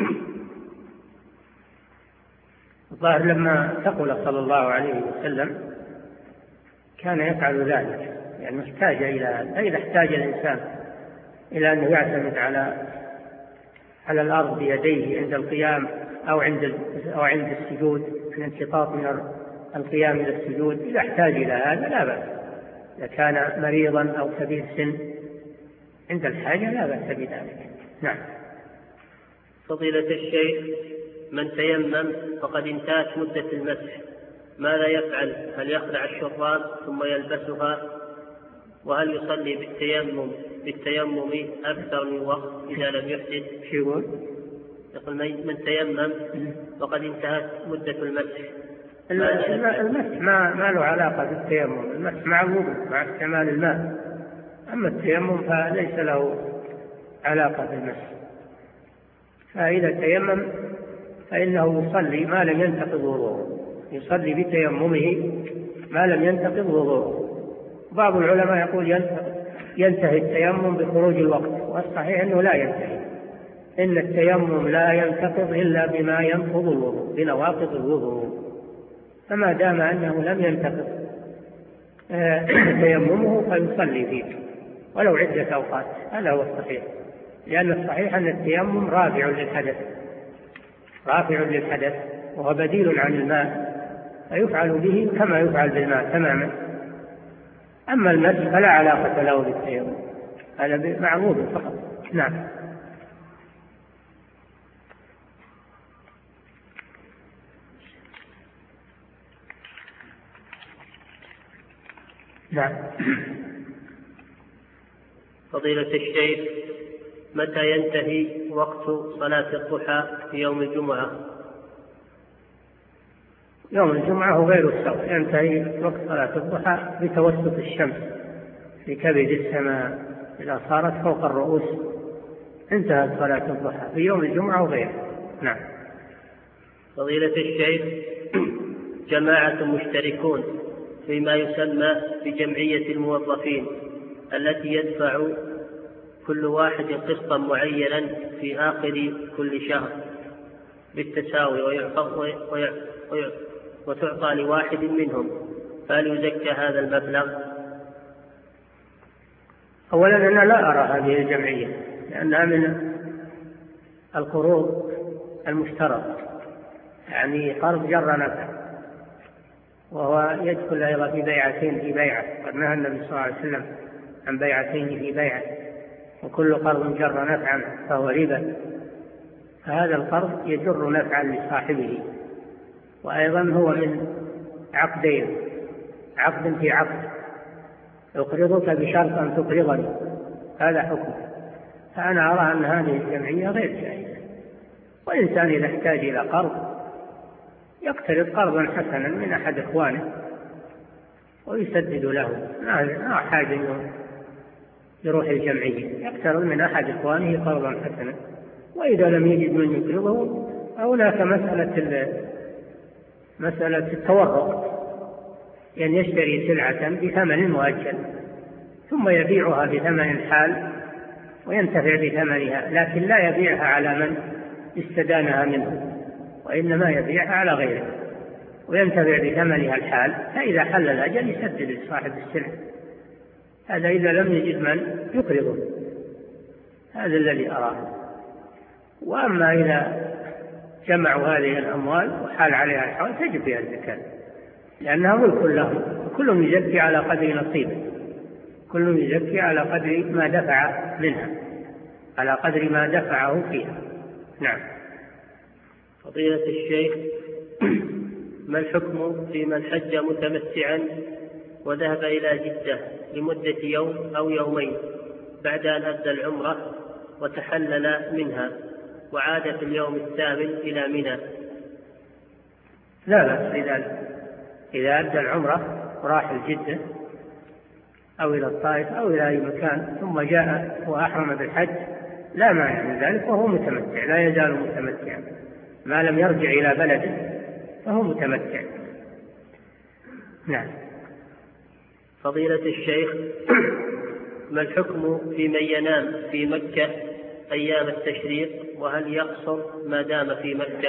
الظاهر لما ثقل صلى الله عليه وسلم كان يفعل ذلك، يعني محتاج إلى هذا. فإذا احتاج الإنسان إلى أنه يعتمد على الأرض بيديه عند القيام أو عند السجود، الانشطاط من القيام إلى السجود، إذا احتاج إلى هذا لا بأس. إذا كان مريضا أو كبير سن عند الحاجة لا بأس بذلك. نعم. فضيلة الشيخ، من تيمم فقد انتهت مدة المسح، ماذا يفعل؟ هل يخلع الشراب ثم يلبسها؟ وهل يصلي بالتيمم أكثر من وقت إذا لم يحدث؟ يقول من تيمم فقد انتهت مدة المسح. المسح ما له علاقة بالتيمم، المسح مع الوضوء مع استعمال الماء، أما التيمم فليس له علاقة بالمسح. فإذا تيمم فإنه يصلي ما لم ينتقض وضوءه، يصلي بتيممه ما لم ينتقض وضوءه. بعض العلماء يقول ينتهي التيمم بخروج الوقت، والصحيح أنه لا ينتهي، إن التيمم لا ينتقض إلا بما ينقض الوضوء، بنواقض الوضوء. فما دام أنه لم ينتقض تيممه فيصلي فيه ولو عدة أوقات. هذا هو الصحيح، لأن الصحيح أن التيمم رافع للحدث وهو بديل عن الماء، فيفعل به كما يفعل بالماء تماما. أما المسح فلا علاقة له بالتيمم، هذا معمول فقط. نعم. نعم. فضيلة الشيخ، متى ينتهي وقت صلاة الضحى في يوم الجمعة؟ يوم الجمعة وغير السبت ينتهي وقت صلاة الضحى بتوسط الشمس في كبد السماء، إذا صارت فوق الرؤوس انتهت صلاة الضحى في يوم الجمعة وغيره. نعم. فضيلة الشيخ، جماعة مشتركون فيما يسمى بجمعية الموظفين التي يدفع كل واحد قسطا معينا في آخر كل شهر بالتساوي وتعطى لواحد منهم، فهل يزكى هذا المبلغ؟ أولا أنا لا أرى هذه الجمعية لأنها من القروض المشتركة، يعني قرض جر نفع، وهو يدخل أيضا في بيعتين في بيعة، قد نهى النبي صلى الله عليه وسلم عن بيعتين في بيعة، وكل قرض جر نفعا فهو ربا، فهذا القرض يجر نفعا لصاحبه. وأيضا هو من عقدين، عقد في عقد، أقرضك بشرط أن تقرضني، هذا حكم. فأنا أرى أن هذه الجمعية غير جائزة، والإنسان إذا احتاج إلى قرض يقترض قرضا حسنا من أحد إخوانه ويسدد له، ما حاجة إنه يروح الجمعية، يقترض من أحد إخوانه قرضا حسنا. وإذا لم يجد من يقرضه هناك مسألة التورق، يعني يشتري سلعة بثمن مؤجل ثم يبيعها بثمن حال وينتفع بثمنها، لكن لا يبيعها على من استدانها منه، وإنما يبيعها على غيره وينتفع بثمنها الحال، فإذا حل الأجل يسدد لصاحب السلعة. هذا إذا لم يجد من يقرضه، هذا الذي أراه. وأما إذا جمعوا هذه الأموال وحال عليها الحول تجب فيها الزكاة، لأنها ملك لهم، كل يزكي على قدر نصيبه، كل يزكي على قدر ما دفع منها، على قدر ما دفعه فيها. نعم. فضيلة الشيخ، ما الحكم في من حج متمتعا وذهب إلى جدة لمدة يوم أو يومين بعد أن أدى العمرة وتحلل منها وعاد في اليوم الثامن إلى منى؟ لا بأس إذا أدى العمرة وراح الجدة أو إلى الطائف أو إلى أي مكان ثم جاء وأحرم بالحج لا مانع من ذلك، وهو متمتع، لا يزال متمتعا ما لم يرجع إلى بلده فهو متمتع. نعم. فضيلة الشيخ، ما الحكم في من ينام في مكة أيام التشريق، وهل يقصر ما دام في مكة؟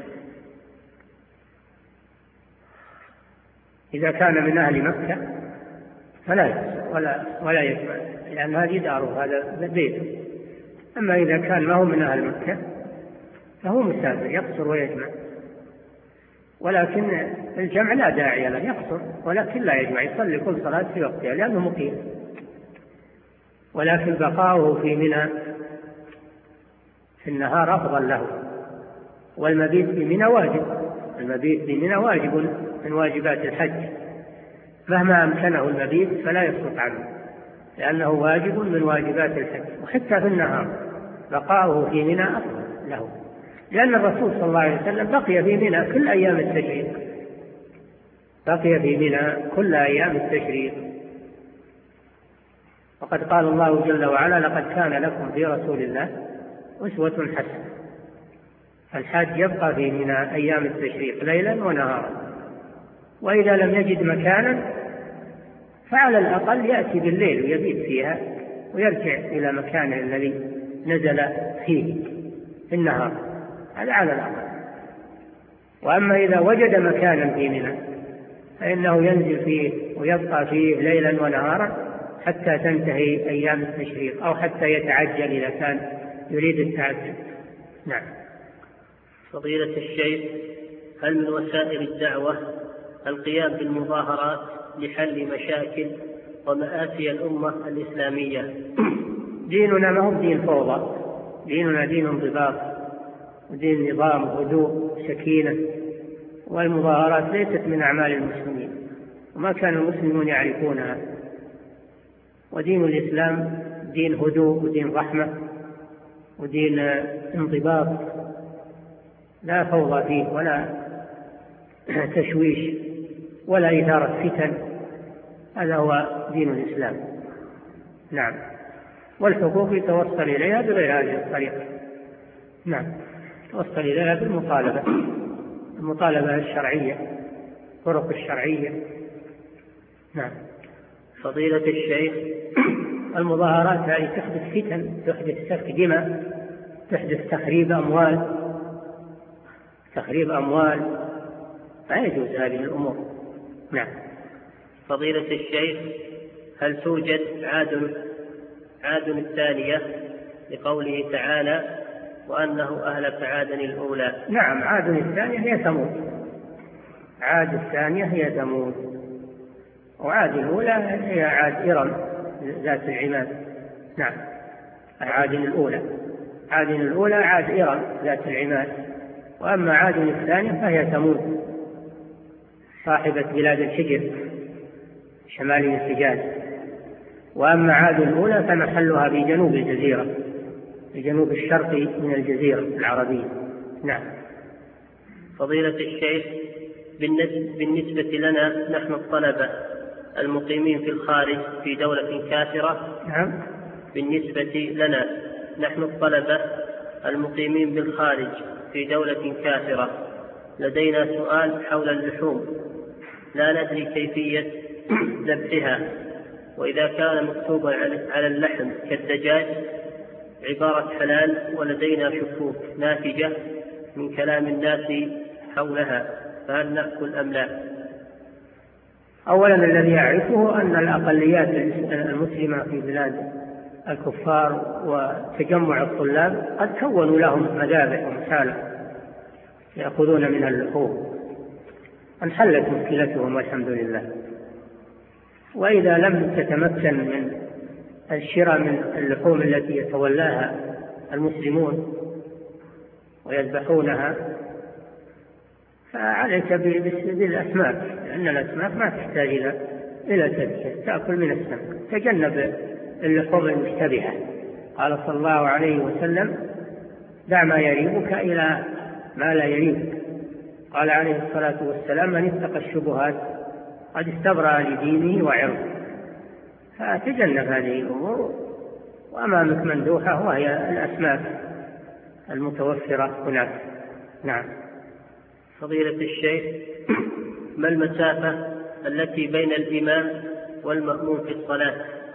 إذا كان من أهل مكة فلا يقصر ولا يجمع، لأن هذه داره، هذا بيته. أما إذا كان ما هو من أهل مكة فهو مسافر يقصر ويجمع، ولكن الجمع لا داعي له، يقصر ولكن لا يجمع، يصلي كل صلاة في وقتها لأنه مقيم. ولكن بقاؤه في منى في النهار أفضل له، والمبيت في منى واجب، المبيت في منى واجب من واجبات الحج، مهما أمكنه المبيت فلا يسقط عنه، لأنه واجب من واجبات الحج. وحتى في النهار بقاؤه في منى أفضل له، لأن الرسول صلى الله عليه وسلم بقي في منى كل أيام التشريق، بقي في منى كل أيام التشريق. وقد قال الله جل وعلا: لقد كان لكم في رسول الله أسوة حسنة. فالحاج يبقى في منى أيام التشريق ليلا ونهارا، وإذا لم يجد مكانا فعلى الأقل يأتي بالليل ويبيت فيها ويرجع إلى مكانه الذي نزل فيه، في النهار، هذا على الأقل. وأما إذا وجد مكانا في منى فإنه ينزل فيه ويبقى فيه ليلا ونهارا حتى تنتهي أيام التشريق، أو حتى يتعجل إذا كان يريد التعجل. نعم. فضيلة الشيخ، هل من وسائل الدعوة القيام بالمظاهرات لحل مشاكل ومآسي الأمة الإسلامية؟ ديننا ما هو دين فوضى، ديننا دين انضباط ودين نظام هدوء سكينة، والمظاهرات ليست من أعمال المسلمين وما كان المسلمون يعرفونها. ودين الإسلام دين هدوء ودين رحمة ودين انضباط، لا فوضى فيه ولا تشويش ولا إثارة فتن، هذا هو دين الإسلام. نعم. والحقوق يتوصل إليها بغير هذه الطريقة. نعم، توصل إليها المطالبة الشرعية، الطرق الشرعية. نعم. فضيلة الشيخ، المظاهرات هذه تحدث فتن، تحدث سفك دماء، تحدث تخريب أموال، لا يجوز هذه الأمور. نعم. فضيلة الشيخ، هل توجد عاد الثانية لقوله تعالى وأنه أهلك عادا الأولى؟ نعم، عاد الثانية هي ثمود، عاد الثانية هي ثمود، وعاد الأولى هي عاد إرم ذات العماد. نعم. عاد الأولى عاد إرم ذات العماد، وأما عاد الثانية فهي ثمود صاحبة بلاد الحجر شمال الحجاز. وأما عاد الأولى فمحلها بجنوب الجزيرة، الجنوب الشرقي من الجزيرة العربية. نعم. فضيلة الشيخ، بالنسبة لنا نحن الطلبة المقيمين في الخارج في دولة كافرة. نعم. بالنسبة لنا نحن الطلبة المقيمين بالخارج في دولة كافرة لدينا سؤال حول اللحوم، لا ندري كيفية ذبحها، وإذا كان مكتوبا على اللحم كالدجاج عبارة حلال، ولدينا شكوك ناتجة من كلام الناس حولها، فهل نأكل أم لا؟ أولا الذي أعرفه أن الأقليات المسلمة في بلاد الكفار وتجمع الطلاب قد كونوا لهم مذابح ومسالح يأخذون من اللحوم، انحلت مشكلتهم والحمد لله. وإذا لم تتمكن من الشراء من اللحوم التي يتولاها المسلمون ويذبحونها فعليك بالأسماك، لأن الأسماك ما تحتاج إلى تذكير، تأكل من السمك، تجنب اللحوم المشتبهة. قال صلى الله عليه وسلم دع ما يريبك إلى ما لا يريبك. قال عليه الصلاة والسلام من اتقى الشبهات قد استبرأ لدينه وعرضه، فتجنب هذه الأمور، وأمامك مندوحة وهي الأسماك المتوفرة هناك. نعم. فضيلة الشيخ، ما المسافة التي بين الإمام والمأموم في الصلاة؟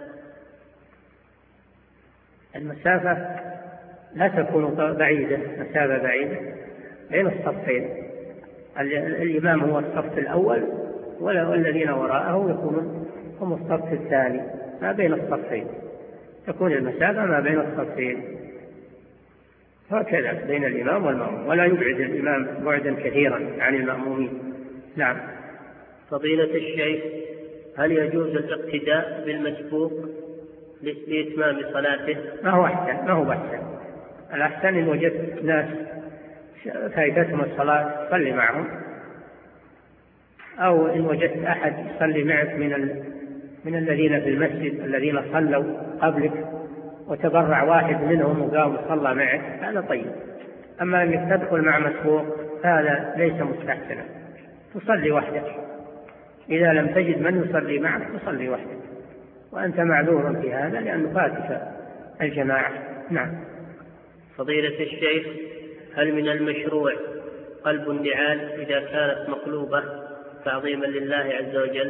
المسافة لا تكون بعيدة، مسافة بعيدة بين الصفين. الإمام هو الصف الأول والذين وراءه يكونون هم الصف الثاني، ما بين الصفين تكون المسافة ما بين الصفين، هكذا بين الإمام والمأموم، ولا يبعد الإمام بعدا كثيرا عن المأمومين. نعم. فضيلة الشيخ، هل يجوز الاقتداء بالمسبوق لإتمام صلاته؟ ما هو أحسن الأحسن إن وجدت ناس فائدتهم الصلاة صلي معهم، أو إن وجدت أحد يصلي معك من الذين في المسجد الذين صلوا قبلك وتبرع واحد منهم وقام وصلى معك، هذا طيب. أما أنك تدخل مع مسبوق هذا ليس مستحسنا، تصلي وحدك، إذا لم تجد من يصلي معك تصلي وحدك، وأنت معذور في هذا لأنه فاتك الجماعة. نعم. فضيلة الشيخ، هل من المشروع قلب النعال إذا كانت مقلوبة تعظيما لله عز وجل؟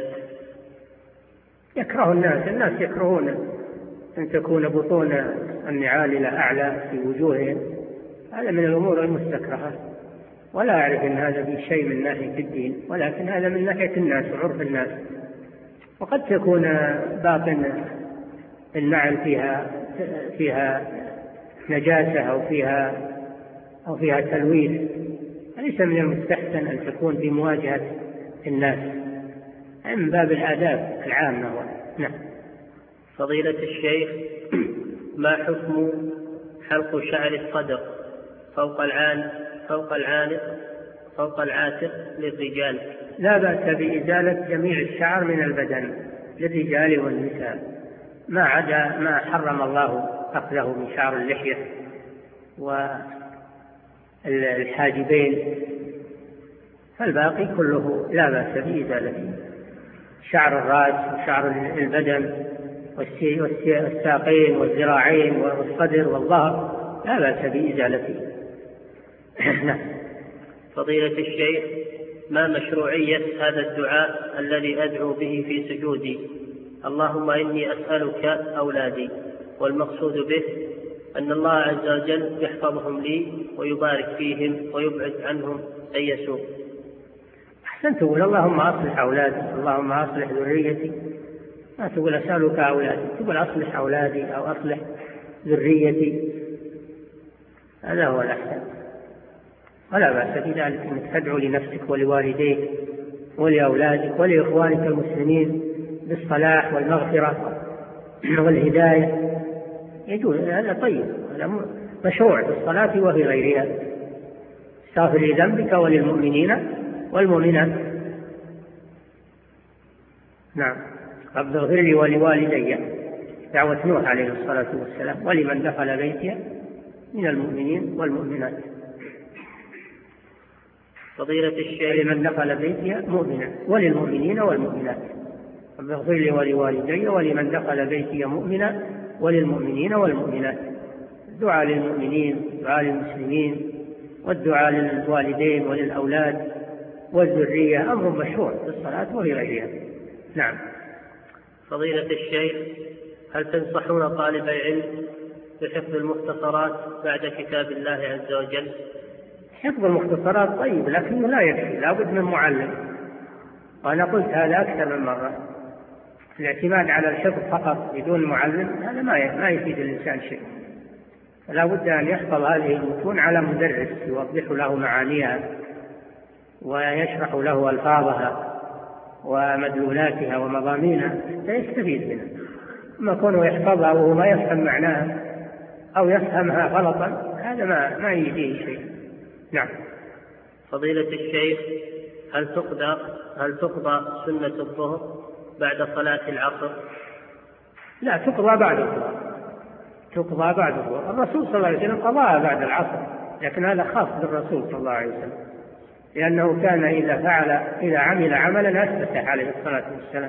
يكره الناس يكرهون أن تكون بطون النعال إلى أعلى في وجوههم، هذا من الأمور المستكرهة، ولا أعرف أن هذا في شيء من ناحية الدين، ولكن هذا من ناحية الناس وعرف الناس. وقد تكون باطن النعل فيها نجاسة أو فيها تلويث، ليس من المستحسن أن تكون في مواجهة الناس، من باب الآداب العامة. نعم. فضيلة الشيخ، ما حكم حلق شعر الصدر فوق العاتق للرجال؟ لا بأس بإزالة جميع الشعر من البدن للرجال والنساء، ما عدا ما حرم الله أخذه من شعر اللحية والحاجبين، فالباقي كله لا بأس بإزالته. شعر الرأس وشعر البدن والساقين والذراعين والصدر والظهر لا بأس بإزالته. نعم. فضيلة الشيخ، ما مشروعية هذا الدعاء الذي أدعو به في سجودي؟ اللهم إني أسألك أولادي، والمقصود به أن الله عز وجل يحفظهم لي ويبارك فيهم ويبعد عنهم أي سوء. أحسن تقول اللهم أصلح أولادي، اللهم أصلح ذريتي، ما تقول أسألك أولادي، تقول أصلح أولادي أو أصلح ذريتي، هذا هو الأحسن. ولا بأس بذلك أنك تدعو لنفسك ولوالديك ولأولادك ولإخوانك المسلمين بالصلاح والمغفرة والهداية، يجوز، هذا طيب، هذا مشروع في الصلاة وفي غيرها. استغفر لذنبك وللمؤمنين والمؤمنات. نعم. رب اغفر لي ولوالدي، دعوة نوح عليه الصلاة والسلام، ولمن دخل بيتي من المؤمنين والمؤمنات. فضيلة الشيخ، لمن دخل بيتي مؤمنا وللمؤمنين والمؤمنات. رب اغفر لي ولوالدي ولمن دخل بيتي مؤمنا وللمؤمنين والمؤمنات. الدعاء للمؤمنين، الدعاء للمسلمين، والدعاء للوالدين وللأولاد والذرية أمر مشروع في الصلاة وفي غيرها. نعم. فضيلة الشيخ، هل تنصحون طالب العلم بحفظ المختصرات بعد كتاب الله عز وجل؟ حفظ المختصرات طيب، لكنه لا يكفي، لا بد من معلم، وأنا قلت هذا أكثر من مرة. الاعتماد على الحفظ فقط بدون معلم هذا ما يفيد الإنسان شيء، فلا بد أن يحفظ هذه المتون على مدرس يوضح له معانيها ويشرح له ألفاظها ومدلولاتها ومضامينها فيستفيد منها. أما كونه يحفظها وهو ما يفهم معناها أو يفهمها غلطا هذا ما يجيه شيء. نعم. فضيلة الشيخ، هل تقضى سنة الظهر بعد صلاة العصر؟ لا، تقضى بعد الظهر، تقضى بعد الظهر. الرسول صلى الله عليه وسلم قضاها بعد العصر، لكن هذا خاص بالرسول صلى الله عليه وسلم، لأنه كان إذا عمل عملا أثبت عليه الصلاة والسلام.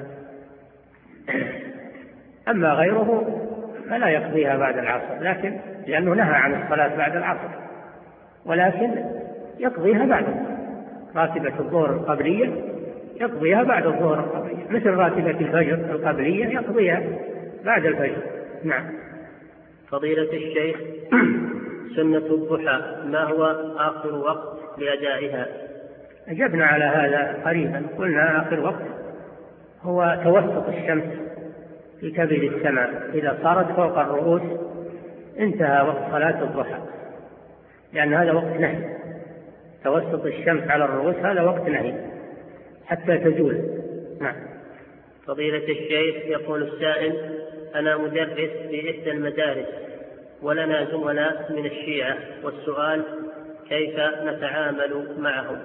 أما غيره فلا يقضيها بعد العصر، لكن لأنه نهى عن الصلاة بعد العصر، ولكن يقضيها بعد راتبة الظهر القبلية، يقضيها بعد الظهر القبلية، مثل راتبة الفجر القبلية يقضيها بعد الفجر. نعم. فضيلة الشيخ، سنة الضحى ما هو آخر وقت لأدائها؟ أجبنا على هذا قريبا، قلنا آخر وقت هو توسط الشمس في كبد السماء، إذا صارت فوق الرؤوس انتهى وقت صلاة الضحى، لأن هذا وقت نهي. توسط الشمس على الرؤوس هذا وقت نهي حتى تزول. نعم. فضيلة الشيخ، يقول السائل: أنا مدرس في إحدى المدارس ولنا زملاء من الشيعة، والسؤال كيف نتعامل معهم؟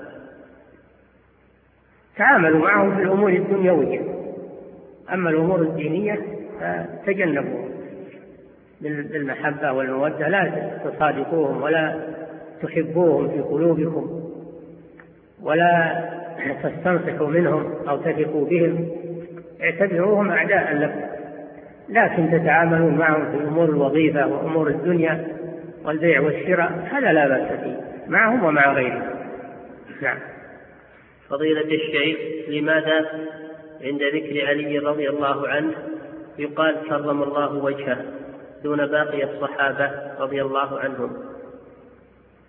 تعاملوا معهم في الأمور الدنيوية، أما الأمور الدينية فتجنبوا بالمحبة والمودة، لا تصادقوهم ولا تحبوهم في قلوبكم ولا تستنصحوا منهم أو تثقوا بهم، اعتبروهم أعداء لكم، لكن تتعاملون معهم في أمور الوظيفة وأمور الدنيا والبيع والشراء، هذا لا بأس فيه معهم ومع غيرهم. نعم. فضيلة الشيخ، لماذا عند ذكر علي رضي الله عنه يقال كرم الله وجهه دون باقي الصحابة رضي الله عنهم؟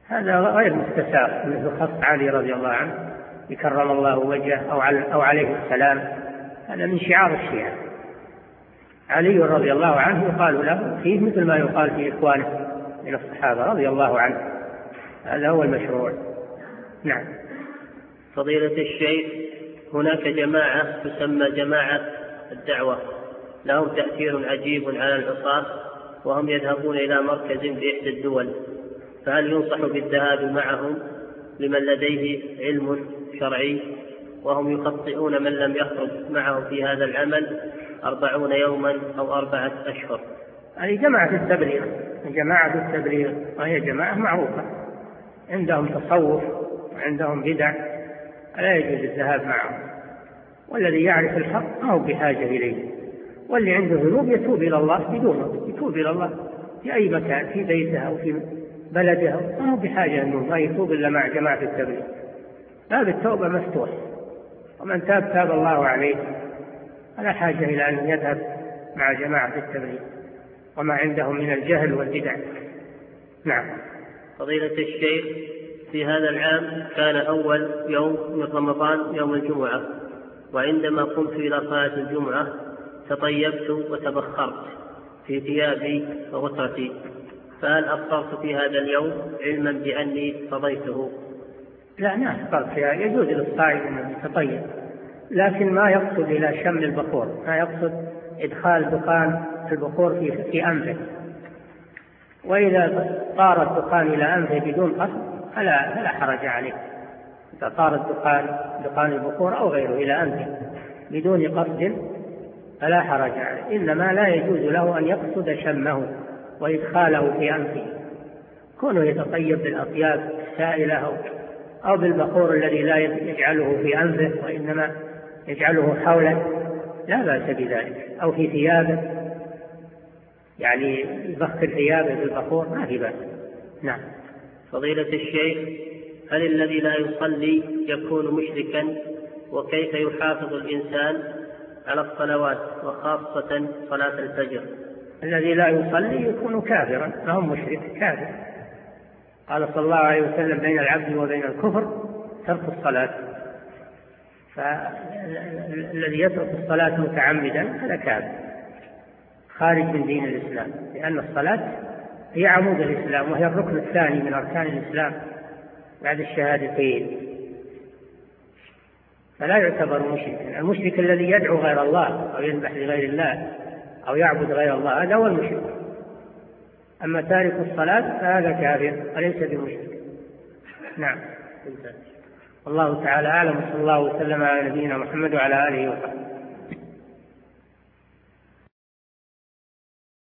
هذا غير مستساغ مثل خص علي رضي الله عنه يكرم الله وجهه أو عليه السلام، هذا من شعار الشيعة. علي رضي الله عنه يقال له فيه مثل ما يقال في إخوانه من الصحابة رضي الله عنه، هذا هو المشروع. نعم. فضيلة الشيخ، هناك جماعة تسمى جماعة الدعوة، لهم تأثير عجيب على العصاة، وهم يذهبون إلى مركز بإحدى الدول، فهل ينصح بالذهاب معهم لمن لديه علم شرعي؟ وهم يخطئون من لم يخرج معهم في هذا العمل 40 يوما أو 4 أشهر. هذه جماعة التبليغ، جماعة التبليغ، وهي جماعة معروفة عندهم تصوف وعندهم بدع، لا يجوز الذهاب معهم. والذي يعرف الحق ما هو بحاجة إليه، واللي عنده ذنوب يتوب إلى الله بدونه، يتوب إلى الله في أي مكان، في بيته أو في بلده، ما هو بحاجة أنه ما يتوب إلا مع جماعة التبليغ. باب التوبة مفتوح، ومن تاب تاب الله عليه، ولا حاجة إلى أن يذهب مع جماعة التبليغ وما عندهم من الجهل والبدع. نعم. فضيلة الشيخ، في هذا العام كان أول يوم من رمضان يوم الجمعة، وعندما قمت إلى صلاة الجمعة تطيبت وتبخرت في ثيابي وغترتي، فهل أفطرت في هذا اليوم علما بأني قضيته؟ لا، ما أفطرت، يجوز للصائم أن يتطيب، لكن ما يقصد إلى شم البخور، ما يقصد إدخال دخان البخور في أنفه. وإذا طار الدخان إلى أنفه بدون قصد فلا حرج عليه. إذا طار دخان البخور أو غيره إلى أنفه بدون قصد فلا حرج عليه، إنما لا يجوز له أن يقصد شمه وإدخاله في أنفه، كونه يتطيب بالأطياب السائلة أو بالبخور الذي لا يجعله في أنفه وإنما يجعله حوله، لا بأس بذلك، أو في ثيابه، يعني يبخر ثيابه بالبخور، ما في بأس. نعم. فضيلة الشيخ، هل الذي لا يصلي يكون مشركا؟ وكيف يحافظ الإنسان على الصلوات وخاصة صلاة الفجر؟ الذي لا يصلي يكون كافرا، ما هو مشرك، كافر. قال صلى الله عليه وسلم بين العبد وبين الكفر ترك الصلاة، فالذي يترك الصلاة متعمدا هذا كافر خارج من دين الإسلام، لأن الصلاة هي عمود الإسلام، وهي الركن الثاني من أركان الإسلام بعد الشهادتين، فلا يعتبر مشركا. المشرك الذي يدعو غير الله أو يذبح لغير الله أو يعبد غير الله، هذا هو المشرك. أما تارك الصلاة فهذا كافر وليس بمشرك. نعم. الله تعالى أعلم، صلى الله وسلم على نبينا محمد وعلى آله وصحبه.